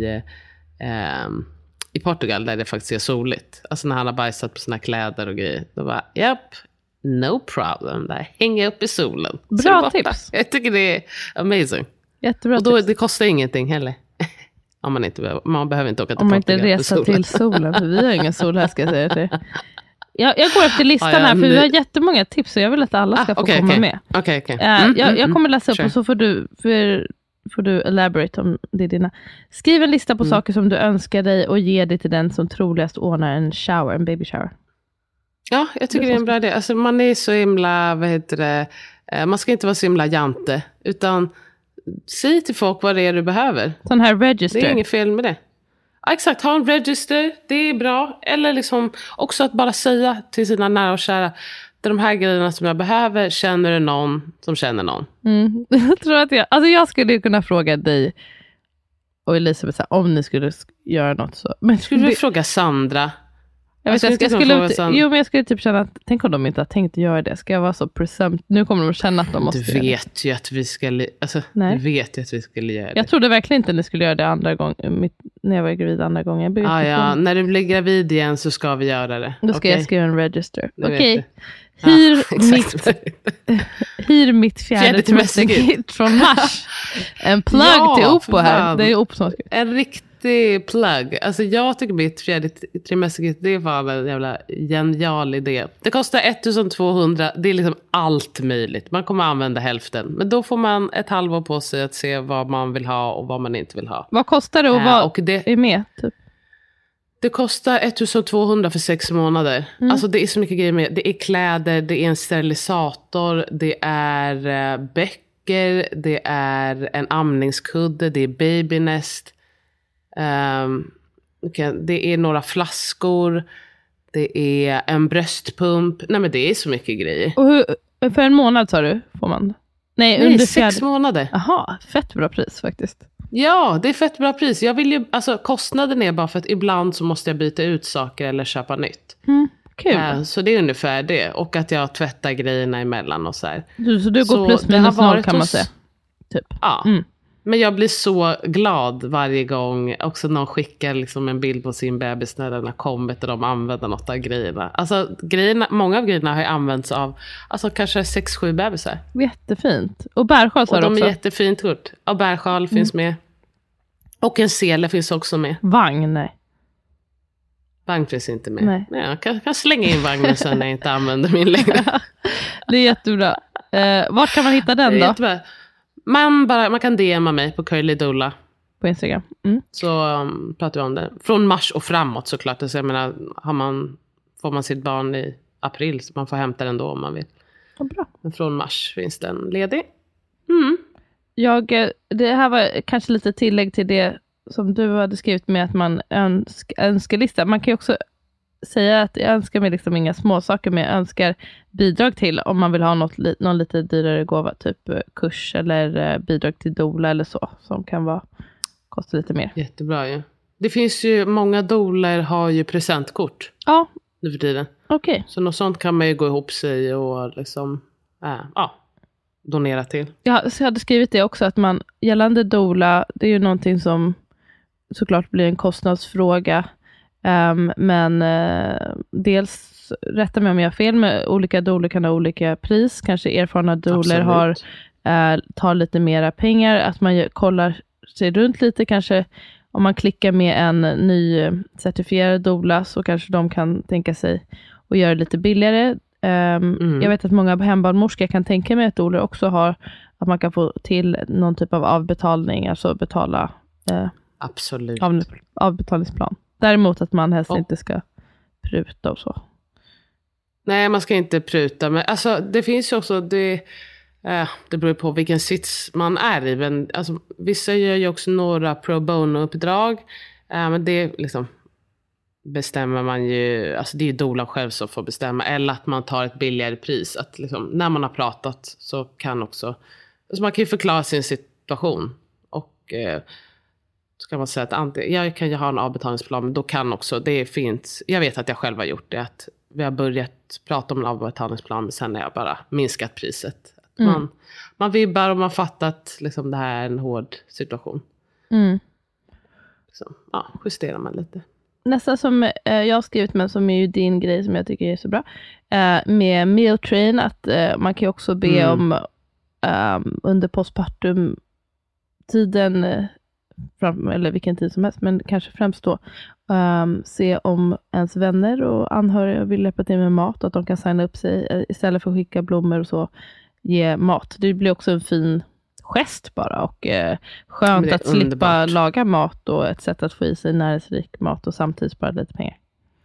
i Portugal, där det faktiskt är soligt. Alltså när han har bajsat på sina kläder och grejer. Då bara, no problem. Där hänger upp i solen. Bra tips. Jag tycker det är amazing. Jättebra och då, tips. det kostar ingenting heller. Man behöver inte åka till Om man Portugal. inte reser till solen. För vi har ingen sol här, ska jag säga till. Jag går efter listan här, för vi har jättemånga tips. Och jag vill att alla ska få komma med. Okay. Jag kommer läsa upp och så får du elaborate om det är dina. Skriv en lista på saker som du önskar dig och ge det till den som troligast ordnar en baby shower. Ja, jag tycker det är en bra idé. Alltså man är så himla, man ska inte vara så himla jante, utan säg till folk vad det är du behöver. Sån här register. Det är inget fel med det. Ja, exakt, ha en register, det är bra. Eller liksom också att bara säga till sina nära och kära, de här grejerna som jag behöver, känner du någon som känner någon? Jag tror att jag skulle kunna fråga dig och Elisabeth om ni skulle göra något så. Men skulle du fråga Sandra? Jag skulle typ känna att, tänk om de inte har tänkt göra det. Ska jag vara så presumt? Nu kommer de att känna att de måste. Du vet ju att vi skulle, du vet ju att vi skulle göra det. Jag trodde verkligen inte ni skulle göra det andra gången, när jag var gravid andra gången. När du blir gravid igen så ska vi göra det. Då ska jag skriva en register. Okej. Hyr mitt fjärde trimester-kit från Mars. En plugg till Oppo här. Det är Oppo som en riktig plugg. Alltså jag tycker mitt fjärde trimester-kit, det är fan en jävla genial idé. Det kostar 1200. Det är liksom allt möjligt. Man kommer använda hälften. Men då får man ett halvår på sig att se vad man vill ha och vad man inte vill ha. Vad kostar det och vad är med typ? Det kostar 1200 för 6 månader. Alltså det är så mycket grejer med. Det är kläder, det är en sterilisator, det är böcker, det är en amningskudde, det är babynest. Det är några flaskor, det är en bröstpump. Nej men det är så mycket grejer. Och för en månad sa du, får man? Nej, under 6 månader. Jaha, fett bra pris faktiskt. Ja, det är fett bra pris. Jag vill ju, kostnaden är bara för att ibland så måste jag byta ut saker eller köpa nytt. Kul. Så det är ungefär det. Och att jag tvättar grejerna emellan och så här. Så du går plus minus noll kan man säga. Typ. Ja. Men jag blir så glad varje gång också någon skickar liksom en bild på sin bebis när den har kommit och de använder något av grejerna. Alltså många av grejerna har ju använts av kanske 6-7 bebisar. Jättefint. Och bärsjal sa du också? Och de är jättefint gjort. Och bärsjal finns med. Och en sele finns också med. Vagn, nej. Vagn finns inte med. Nej. Jag kan slänga in vagnen sen när jag inte använder min längre. Det är jättebra. Vart kan man hitta den då? Jättebra. Man kan DMa mig på Curly Doula. På Instagram. Så pratar vi om det. Från mars och framåt såklart. Så jag menar, får man sitt barn i april så man får hämta den då om man vill. Ja, bra. Men från mars finns den ledig. Det här var kanske lite tillägg till det som du hade skrivit med att man önskar lista. Man kan ju också säga att jag önskar mig liksom inga små saker, men jag önskar bidrag till om man vill ha någon lite dyrare gåva, typ kurs eller bidrag till doula eller så, som kan kosta lite mer. Jättebra ju. Det finns ju, många doular har ju presentkort. Ja. Nu för tiden. Okej. Så något sånt kan man ju gå ihop sig och liksom, donera till. Ja, så jag hade skrivit det också, att man, gällande doula, det är ju någonting som såklart blir en kostnadsfråga. Men dels rätta mig om jag har fel, med olika doler kan ha olika pris. Kanske erfarna doler tar lite mera pengar. Att man kollar sig runt lite. Kanske om man klickar med en ny certifierad doula så kanske de kan tänka sig att göra det lite billigare. Jag vet att många hembarnmorskor kan tänka mig att doler också har att man kan få till någon typ av avbetalning, alltså betala Absolut. Avbetalningsplan. Däremot att man helst inte ska pruta och så. Nej, man ska inte pruta. Men alltså, det finns ju också, det beror på vilken sits man är i. Men alltså, vissa gör ju också några pro bono-uppdrag. Men det liksom bestämmer man ju, alltså det är ju doulan själv som får bestämma. Eller att man tar ett billigare pris. Att liksom, när man har pratat så kan också, alltså man kan ju förklara sin situation. Och så kan man säga att jag kan ju ha en avbetalningsplan, men då kan också, det är fint. Jag vet att jag själv har gjort det, att vi har börjat prata om en avbetalningsplan, men sen har jag bara minskat priset. Man vibbar och man fattar att liksom, det här är en hård situation. Så, justerar man lite. Nästa som jag har skrivit, men som är ju din grej som jag tycker är så bra, med meal train, att man kan ju också be om under postpartum tiden, eller vilken tid som helst, men kanske främst då se om ens vänner och anhöriga vill hjälpa till med mat, och att de kan signa upp sig istället för att skicka blommor och så, ge mat. Det blir också en fin gest bara, och skönt att slippa laga mat, och ett sätt att få i sig näringsrik mat och samtidigt spara lite pengar.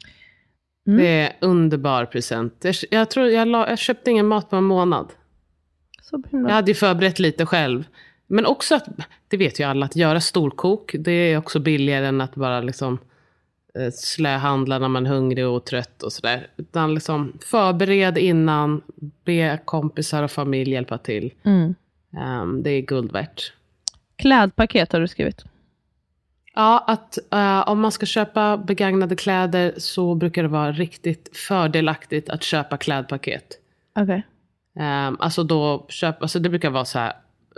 Det är underbar present. Jag tror jag köpte ingen mat på en månad. Så himla. Jag hade ju förberett lite själv. Men också att, det vet ju alla, att göra storkok, det är också billigare än att bara liksom slöhandla när man är hungrig och trött och sådär. Utan liksom förbered innan, be kompisar och familj hjälpa till. Det är guld värt. Klädpaket har du skrivit. Ja, att om man ska köpa begagnade kläder så brukar det vara riktigt fördelaktigt att köpa klädpaket. Okej. Alltså då det brukar vara så här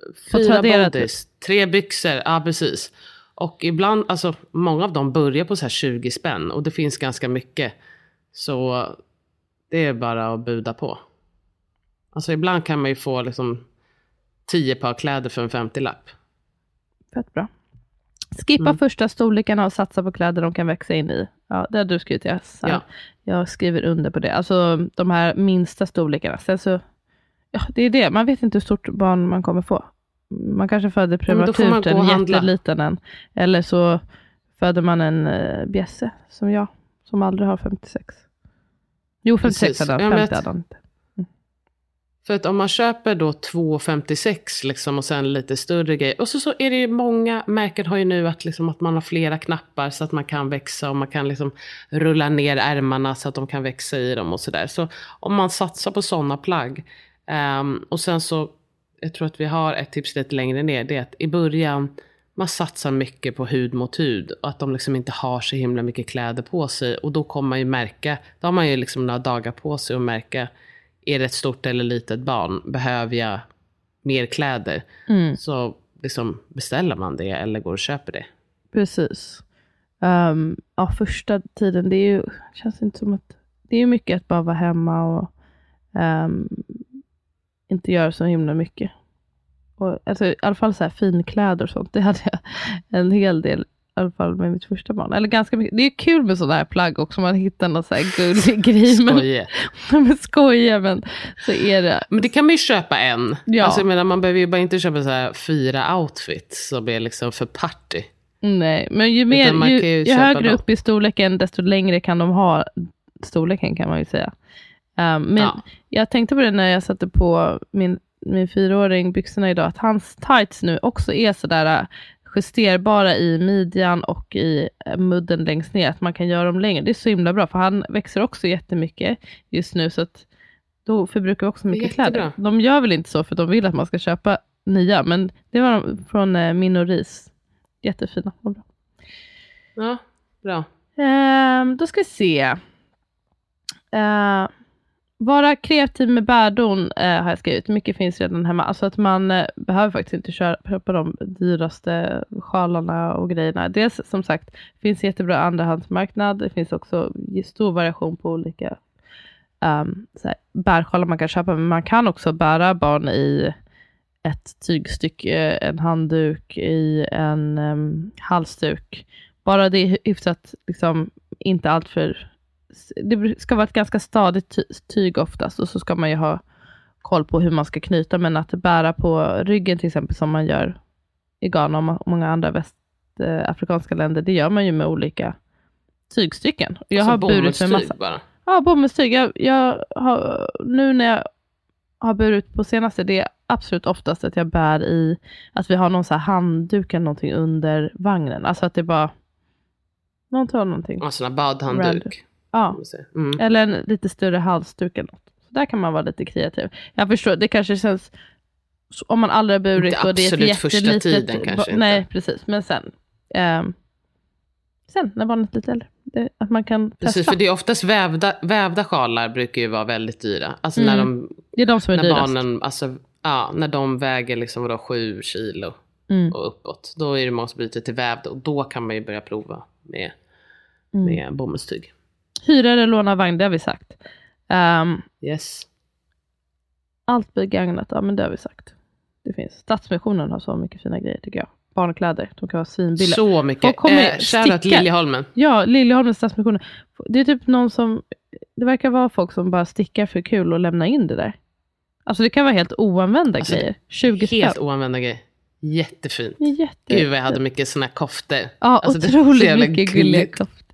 4 bodys, 3 byxor, ja precis. Och ibland, alltså många av dem börjar på så här 20 spänn, och det finns ganska mycket. Så det är bara att buda på. Alltså ibland kan man ju få liksom 10 par kläder för en 50-lapp. Fett bra. Skippa första storlekarna och satsa på kläder de kan växa in i. Ja, det har du skrivit. Jag skriver under på det. Alltså de här minsta storlekarna. Sen så, det är det. Man vet inte hur stort barn man kommer få. Man kanske föder prematurt en jätteliten en. Eller så föder man en bjässe som jag. Som aldrig har 56. Jo, 56 hade han. 50 hade han inte. För att om man köper då 2,56 liksom, och sen lite större grejer. Och så är det ju många märken har ju nu att, liksom, att man har flera knappar så att man kan växa. Och man kan liksom rulla ner ärmarna så att de kan växa i dem och sådär. Så om man satsar på sådana plagg. Och sen så, jag tror att vi har ett tips lite längre ner. Det är att i början man satsar mycket på hud mot hud. Och att de liksom inte har så himla mycket kläder på sig. Och då kommer man ju märka, då har man ju liksom några dagar på sig att märka. Är det ett stort eller litet barn? Behöver jag mer kläder? Så liksom beställer man det eller går och köper det. Precis. Första tiden, det är ju, känns inte som att det är mycket att bara vara hemma och inte göra så himla mycket. Och, alltså, i alla fall så här finkläder och sånt. Det hade jag en hel del. I alla fall med mitt första barn. Eller ganska mycket. Det är kul med sådana här plagg också. Man hittar någon så här gullig grej. Men skoja, men så är det. Men det kan man ju köpa en. Ja. Alltså jag menar, man behöver ju bara inte köpa så här 4 outfits som är liksom för party. Nej, men ju högre upp i storleken, desto längre kan de ha storleken, kan man ju säga. Men jag tänkte på det när jag satte på min 4-åring byxorna idag, att hans tights nu också är sådär justerbara i midjan och i mudden längst ner, att man kan göra dem längre. Det är så himla bra, för han växer också jättemycket just nu, så att då förbrukar vi också mycket kläder. De gör väl inte så för de vill att man ska köpa nya, men det var från Minoris. Jättefina. Ja, bra. Då ska vi se. Vara kreativ med bärdon har jag skrivit. Mycket finns redan hemma. Alltså att man behöver faktiskt inte köpa de dyraste sjalarna och grejerna. Dels som sagt finns jättebra andrahandsmarknad. Det finns också stor variation på olika så här, bärsjalar man kan köpa. Men man kan också bära barn i ett tygstycke, en handduk, i en halsduk. Bara det är hyfsat, liksom, inte allt för... Det ska vara ett ganska stadigt tyg oftast. Och så ska man ju ha koll på hur man ska knyta. Men att bära på ryggen till exempel, som man gör i Ghana och många andra västafrikanska länder, det gör man ju med olika tygstycken. Jag har burit med massa... bara? Ja, bomullstyg. Jag har, nu när jag har burit på senaste, det är absolut oftast att jag bär i att vi har någon så här handduk eller någonting under vagnen. Alltså att det bara någonting. Ja, sån här badhandduk. Ja, eller en lite större halsduk eller något. Så där kan man vara lite kreativ. Jag förstår, det kanske känns, om man aldrig har burit inte och det är ett absolut första tiden kanske nej, inte. precis. Men sen när barnet är lite äldre, att man kan testa. Precis, för det är oftast vävda sjalar brukar ju vara väldigt dyra. Alltså när det är de som är när dyrast. barnen, alltså, när de väger liksom 7 kilo och uppåt. Då är det många som byter till vävda. Och då kan man ju börja prova med bomullstyg. Hyra eller låna vagn, det har vi sagt. Yes. Allt begagnat, ja men det har vi sagt. Det finns. Stadsmissionen har så mycket fina grejer tycker jag. Barnkläder, de kan vara svinbilliga. Så mycket. Shoutout Liljeholmen. Ja, Liljeholmen Stadsmissionen. Det är typ någon som, det verkar vara folk som bara stickar för kul och lämnar in det där. Alltså det kan vara helt oanvända grejer. 20 helt oanvända grejer. Jättefint. Gud vad jag hade mycket såna här koftor. Ja, alltså, otroligt mycket gulliga koftor.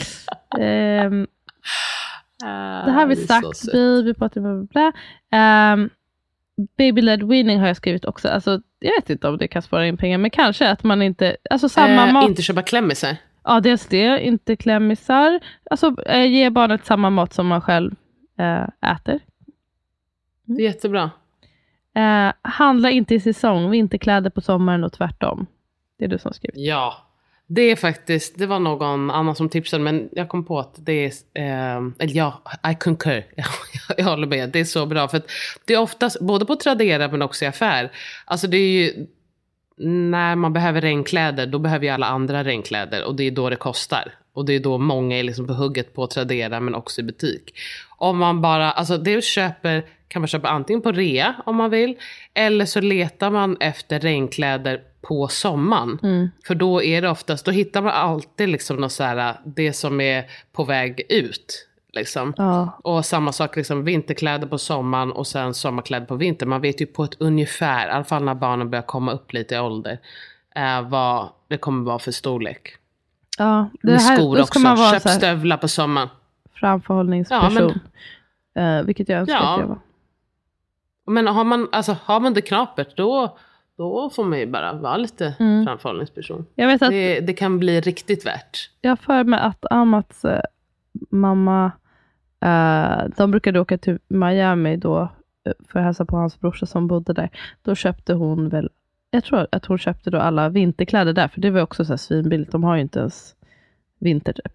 Det här har vi sagt. Baby party, bla bla bla. Baby-led weaning har jag skrivit också. Alltså, jag vet inte om det kan spara in pengar, men kanske att man inte... Alltså samma mat... Inte köpa klämmisar. Ja, dels det. Inte klämmisar. Alltså, ge barnet samma mat som man själv äter. Det är jättebra. Handla inte i säsong. Vinterkläder på sommaren och tvärtom. Det är du som skrivit. Ja. Det är faktiskt, det var någon annan som tipsade, men jag kom på att det är, eller ja, I concur, jag håller med, det är så bra, för att det är oftast, både på Tradera men också i affär, alltså det är ju, när man behöver regnkläder, då behöver ju alla andra regnkläder, och det är då det kostar, och det är då många är liksom på hugget på Tradera men också i butik. Om man bara, alltså det kan man köpa antingen på rea om man vill, eller så letar man efter regnkläder på sommaren. För då är det oftast, då hittar man alltid liksom något så här, det som är på väg ut liksom. Och samma sak liksom, vinterkläder på sommaren och sen sommarkläder på vinter. Man vet ju på ett ungefär, i alla fall när barnen börjar komma upp lite i ålder, vad det kommer vara för storlek. Ja, det med här, skor också. Man vara köp stövlar på sommaren. Framförhållningsperson. Vilket jag önskar att jag var. Men har man det knapert, då får man ju bara vara lite framförhållningsperson. Jag vet att det kan bli riktigt värt. Jag har för mig att Amats mamma, de brukade åka till Miami då för att hälsa på hans brorsa som bodde där. Då köpte hon väl, jag tror att hon köpte då alla vinterkläder där, för det var också så här svinbilligt. De har ju inte ens vintertyp.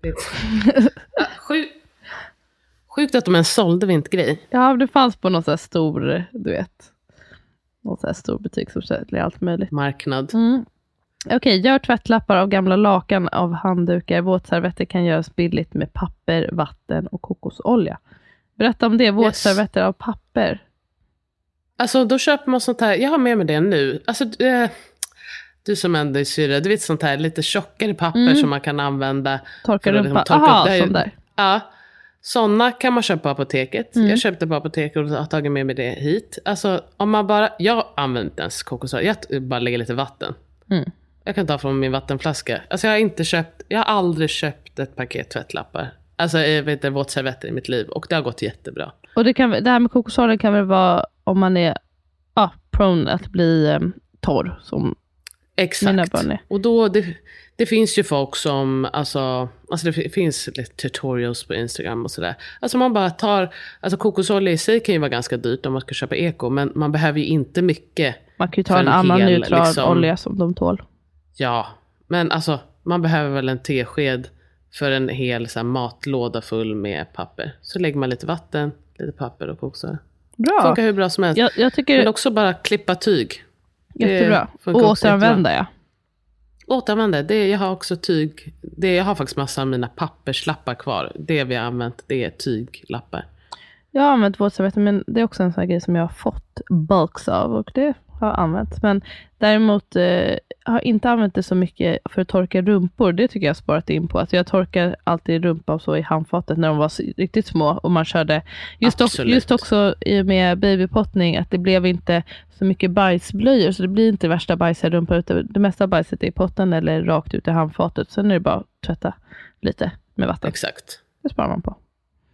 Sjukt att de ens sålde vintergrej. Ja, det fanns på någon så här stor, du vet, någon så här stor butik som säljer allt möjligt. Marknad. Okej, gör tvättlappar av gamla lakan av handdukar. Våtservetter kan göras billigt med papper, vatten och kokosolja. Berätta om det, våtservetter av papper. Alltså då köper man sånt här, jag har med mig det nu. Alltså du som ändå är syrra, du vet sånt här lite tjockare papper som man kan använda. Torka rumpa, liksom, sånt där. Ja, sådana kan man köpa på apoteket. Jag köpte på apoteket och har tagit med mig det hit. Alltså om man bara, jag använder inte ens kokosolja, jag bara lägger lite vatten. Jag kan ta från min vattenflaska. Alltså jag har aldrig köpt ett paket tvättlappar. Alltså jag vet inte, våtservetter i mitt liv. Och det har gått jättebra. Och det här med kokosolja kan väl vara om man är prone att bli torr, som mina barn är. Och då, det finns ju folk som, alltså det finns lite tutorials på Instagram och sådär. Alltså man bara tar, alltså kokosolja i sig kan ju vara ganska dyrt om man ska köpa eko. Men man behöver ju inte mycket. Man kan ju ta en annan neutral olja som de tål. Ja, men alltså man behöver väl en tesked för en hel så här, matlåda full med papper. Så lägger man lite vatten, lite papper och kokosolja. Bra. Funkar hur bra som helst. Jag tycker... Men också bara klippa tyg. Jättebra. Och återanvända, ja. Återanvända, jag har också tyg. Jag har faktiskt massa av mina papperslappar kvar. Det vi har använt, det är tyglappar. Jag har använt våtservetter, men det är också en sån här grej som jag har fått bulks av och det har jag använt. Men däremot har inte använt det så mycket för att torka rumpor. Det tycker jag har sparat in på. Alltså jag torkar alltid rumpa och så i handfatet när de var riktigt små och man körde just också med babypottning att det blev inte så mycket bajsblöjor så det blir inte värsta bajsiga rumpor utan det mesta bajset är i potten eller rakt ut i handfatet. Sen är det bara att tvätta lite med vatten. Exakt. Det sparar man på.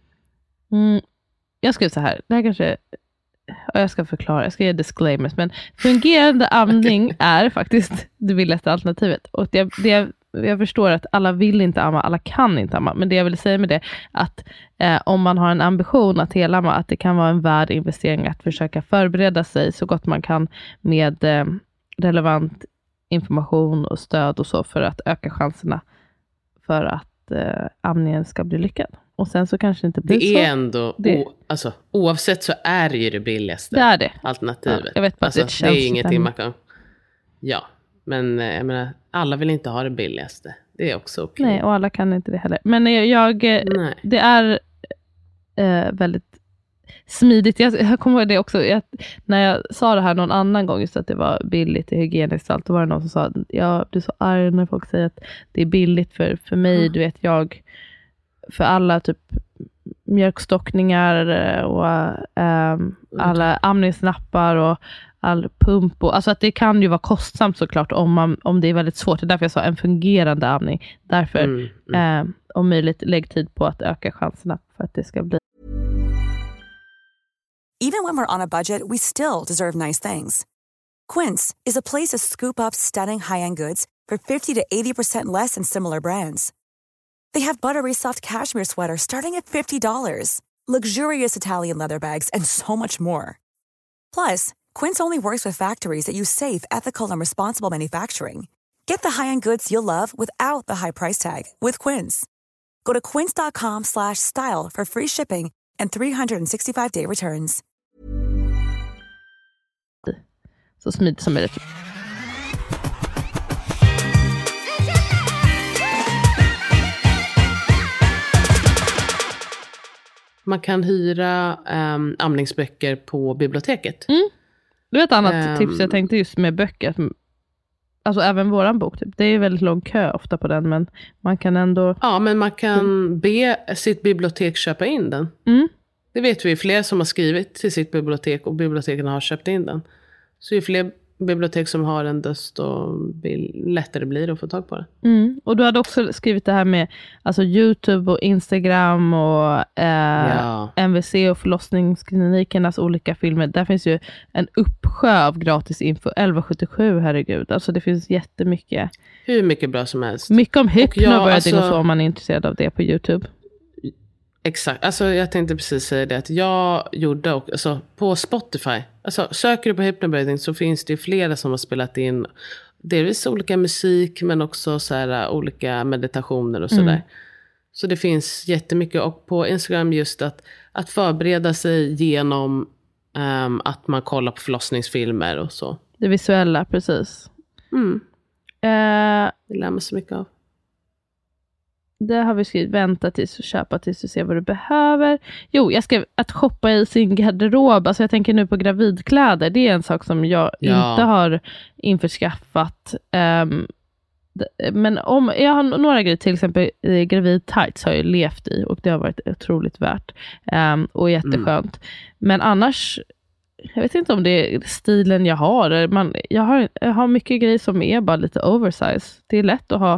Jag skriver så här. Det här kanske... Jag ska förklara. Jag ska ge disclaimers. Men fungerande amning är faktiskt det billigaste alternativet. Och jag förstår att alla vill inte amma. Alla kan inte amma. Men det jag vill säga med det att om man har en ambition att helamma att det kan vara en värd investering att försöka förbereda sig så gott man kan med relevant information och stöd och så för att öka chanserna för att amningen ska bli lyckad. Och sen så kanske det inte blir så. Det är ändå, alltså, oavsett så är det ju det billigaste. Det är det. Alternativet. Ja, jag vet bara alltså, att det känns det är ingenting man kan... Ja, men jag menar, alla vill inte ha det billigaste. Det är också okej. Nej, och alla kan inte det heller. Men det är väldigt smidigt. Jag kommer ihåg det också. När jag sa det här någon annan gång just att det var billigt i hygieniskt allt. Då var det någon som sa jag blir så arg när folk säger att det är billigt för mig. Du vet, för alla typ mjölkstockningar och alla amningsnappar och all pump och, alltså att det kan ju vara kostsamt såklart om det är väldigt svårt. Det är därför jag sa en fungerande amning. Därför om möjligt lägg tid på att öka chanserna för att det ska bli. Even when we're on a budget, we still deserve nice things. Quince is a place to scoop up stunning high-end goods for 50 to 80% less than similar brands. They have buttery soft cashmere sweaters starting at $50, luxurious Italian leather bags, and so much more. Plus, Quince only works with factories that use safe, ethical, and responsible manufacturing. Get the high-end goods you'll love without the high price tag with Quince. Go to quince.com/style for free shipping and 365-day returns. Så smidigt som möjligt. Man kan hyra amningsböcker på biblioteket. Det är ett annat tips jag tänkte just med böcker. Alltså även våran bok. Typ. Det är väldigt lång kö ofta på den. Men man kan ändå... Ja, men man kan be sitt bibliotek köpa in den. Det vet vi fler som har skrivit till sitt bibliotek. Och biblioteken har köpt in den. Så ju fler bibliotek som har den, desto lättare blir det att få tag på den. Och du hade också skrivit det här med alltså YouTube och Instagram och MVC och förlossningsklinikernas olika filmer. Där finns ju en uppsjö av gratis info. 1177, herregud. Alltså det finns jättemycket. Hur mycket bra som helst. Mycket om hypnobirthing och så om man är intresserad av det på YouTube. Exakt, alltså jag tänkte precis säga det att jag gjorde också, alltså på Spotify, alltså söker du på hypnobirthing så finns det ju flera som har spelat in delvis olika musik men också så här olika meditationer och sådär. Så det finns jättemycket och på Instagram just att förbereda sig genom att man kollar på förlossningsfilmer och så. Det visuella, precis. Det lär man så mycket av. Det har vi skrivit, vänta tills och köpa tills och se vad du behöver. Jo, jag skrev att shoppa i sin garderob. Alltså jag tänker nu på gravidkläder. Det är en sak som jag inte har införskaffat. Men om jag har några grejer, till exempel gravid tights har jag levt i. Och det har varit otroligt värt. Och jätteskönt. Men annars, jag vet inte om det är stilen jag har. Jag har mycket grejer som är bara lite oversize. Det är lätt att ha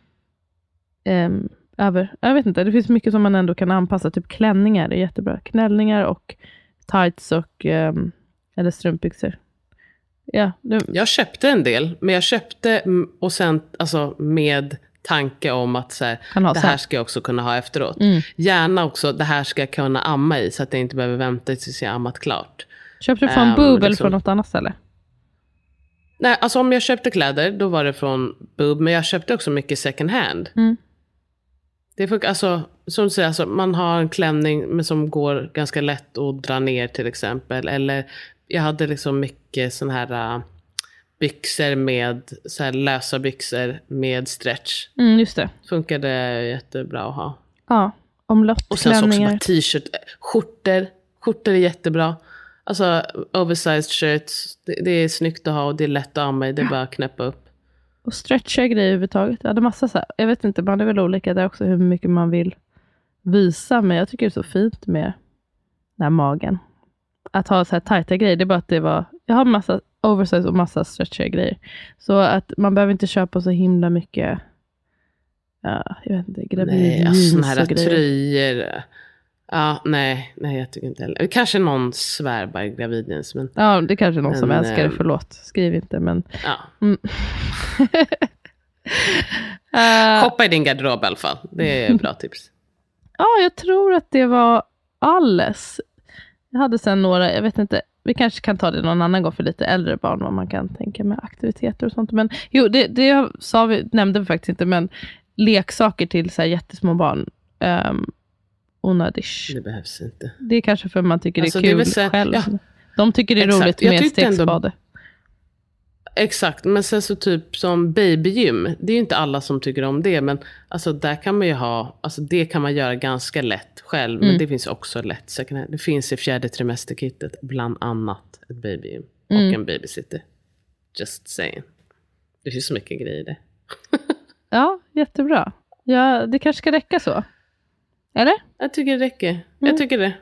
jag vet inte, det finns mycket som man ändå kan anpassa, typ klänningar är jättebra, knällningar och tights och eller strumpbyxor. Jag köpte en del, men jag köpte och sen alltså med tanke om att så här, det här ska jag också kunna ha efteråt. Gärna också, det här ska jag kunna amma i så att jag inte behöver vänta tills jag ammat klart. Köpte du från Boob eller från något annat ställe? Nej, alltså om jag köpte kläder, då var det från Boob, men jag köpte också mycket second hand. Det är alltså, som du säger, alltså, man har en klänning men som går ganska lätt att dra ner till exempel. Eller jag hade liksom mycket sån här byxor med så här lösa byxor med stretch. Just det. Funkade jättebra att ha. Ja, omlottklänningar. Och sen så också bara t-shirt, Skjortor är jättebra. Alltså oversized shirts. Det är snyggt att ha och det är lätt att ha med. Det är bara att knäppa upp. Och stretcha grejer överhuvudtaget. Jag hade massa så här. Jag vet inte, man är väl olika där också hur mycket man vill visa. Men jag tycker det är så fint med den här magen. Att ha så här tajta grejer. Det är bara att jag har massa oversize och massa stretchiga grejer. Så att man behöver inte köpa så himla mycket. Jag vet inte, gravidjeans såna här och grejer. tröjor. Ja, nej, jag tycker inte heller. Kanske någon svärbar gravidjeans. Men, ja, det är kanske någon som älskar det. Förlåt, skriv inte. Men ja. Mm. Shoppa i din garderob i alla fall. Det är bra tips. Ja, jag tror att det var alles. Jag hade sen några, jag vet inte, vi kanske kan ta det någon annan gång för lite äldre barn, vad man kan tänka med aktiviteter och sånt. Men jo, det nämnde vi faktiskt inte, men leksaker till så här jättesmå barn. Onödigt. Det behövs inte. Det är kanske för man tycker alltså, det är kul det själv. Ja. De tycker det är roligt med stegspade. Exakt, men sen så typ som babygym, det är ju inte alla som tycker om det, men alltså där kan man ju ha, alltså det kan man göra ganska lätt själv, men det finns också lätt second hand. Det finns i 4:e trimesterkittet bland annat ett babygym och en babysitter. Just saying. Det finns så mycket grejer där. Ja, jättebra. Ja, det kanske ska räcka så. Eller? Jag tycker det räcker. Jag tycker det.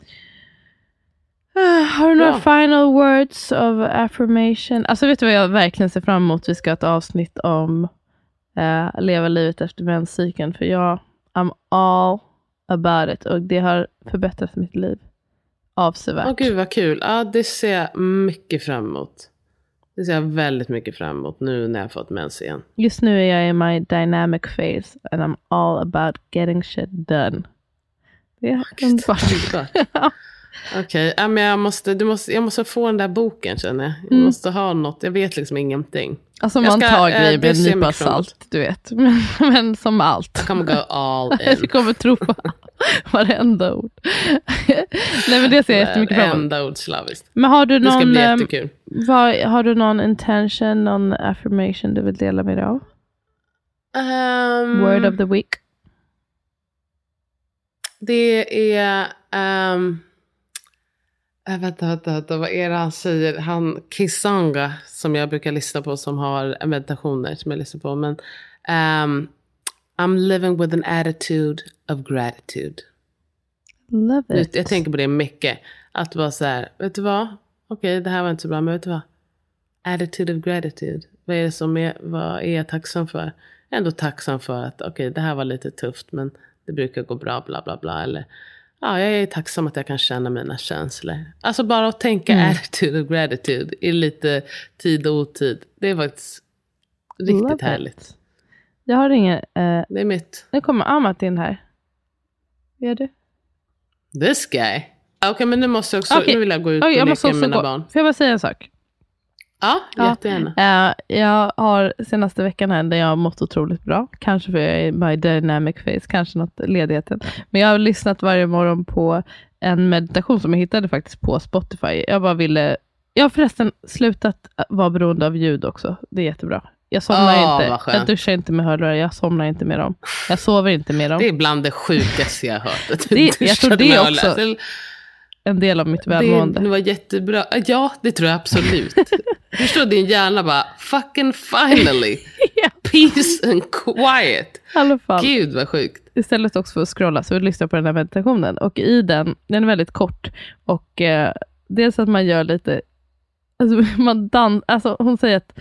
Har du några final words of affirmation? Alltså vet du vad jag verkligen ser fram emot? Vi ska ha ett avsnitt om leva livet efter menscykeln. För I'm all about it. Och det har förbättrat mitt liv avsevärt. Åh gud vad kul. Ja, det ser jag mycket fram emot. Det ser jag väldigt mycket fram emot nu när jag har fått mens igen. Just nu är jag i my dynamic phase. And I'm all about getting shit done. Det är underbart. Okej, men jag måste få den där boken, känner jag. Jag måste ha något, jag vet liksom ingenting. Alltså man tar grejer med en nypa salt, du vet. Men som allt. Jag kommer go all in. Jag kommer tro på varenda ord. Nej, men det ser jag jättemycket fram emot. Varenda ord slaviskt. Men har du någon, det ska bli jättekul. Har du någon intention, någon affirmation du vill dela med dig av? Word of the week? Det är... Vänta, vad är det han säger? Han Kisanga, som jag brukar lyssna på, som har meditationer som jag lyssnar på. Men I'm living with an attitude of gratitude. Love it. Jag tänker på det mycket. Att vara så här, vet du vad? Okej, det här var inte så bra, men vet du vad? Attitude of gratitude. Vad är jag tacksam för? Jag är ändå tacksam för att okej, det här var lite tufft, men det brukar gå bra, bla bla bla. Eller ja, jag är tacksam att jag kan känna mina känslor. Alltså bara att tänka attitude of gratitude i lite tid och otid. Det är faktiskt riktigt härligt. Jag har ingen... det är mitt. Nu kommer Amat in här. Vad gör du? This guy. Okej, men nu måste jag också... Nu vill jag gå ut och leka med mina barn. Får jag bara säga en sak? Ja, jättegärna. Jag har senaste veckan här där jag har mått otroligt bra. Kanske för jag är i my dynamic phase. Kanske något ledigheten. Men jag har lyssnat varje morgon på en meditation som jag hittade faktiskt på Spotify. Jag har förresten slutat vara beroende av ljud också. Det är jättebra. Jag somnar inte. Jag duschar inte med hörlurar. Jag somnar inte med dem. Jag sover inte med dem. Det är bland det sjukaste jag har hört. Jag tror det är också en del av mitt välmående. Det var jättebra. Ja, det tror jag absolut. Förstår din hjärna bara, fucking finally. Peace and quiet. I alla fall. Gud vad sjukt. Istället också för att scrolla så lyssnar jag på den här meditationen. Och i den är väldigt kort. Och dels att man gör lite, alltså hon säger att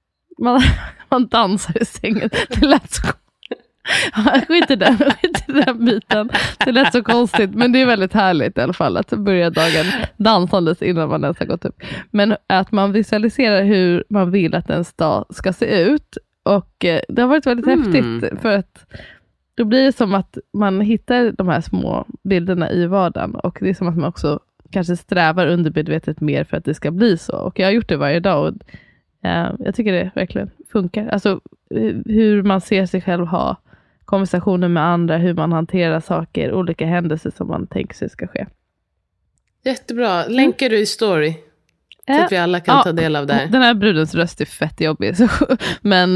man dansar i sängen. Det lät så skit i den biten. Det lät så konstigt, men det är väldigt härligt i alla fall att börja dagen dansandes innan man ens har gått upp. Men att man visualiserar hur man vill att ens dag ska se ut. Och det har varit väldigt häftigt, för att då blir det som att man hittar de här små bilderna i vardagen, och det är som att man också kanske strävar undermedvetet mer för att det ska bli så. Och jag har gjort det varje dag, och jag tycker det verkligen funkar. Alltså hur man ser sig själv ha konversationer med andra, hur man hanterar saker, olika händelser som man tänker sig ska ske. Jättebra. Länkar du i story? Så att vi alla kan ta del av det här. Den här brudens röst är fett jobbig. Men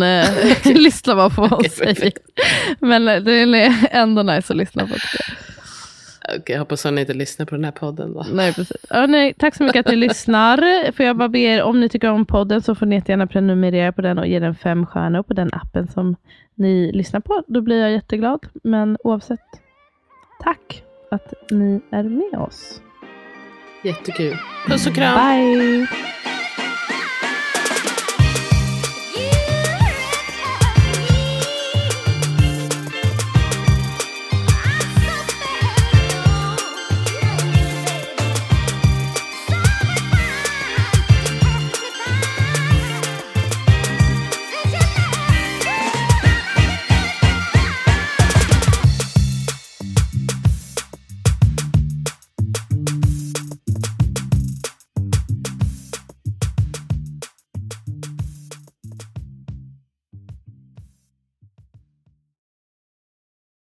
lyssna bara på vad hon säger. Men det är ändå nice att lyssna på det. Okej, jag hoppas att ni inte lyssnar på den här podden då. Nej, precis. Nej, tack så mycket att ni lyssnar. Får jag bara be om ni tycker om podden så får ni gärna prenumerera på den och ge den 5 stjärnor på den appen som ni lyssnar på. Då blir jag jätteglad. Men oavsett, tack att ni är med oss. Jättekul. Puss och kram. Bye!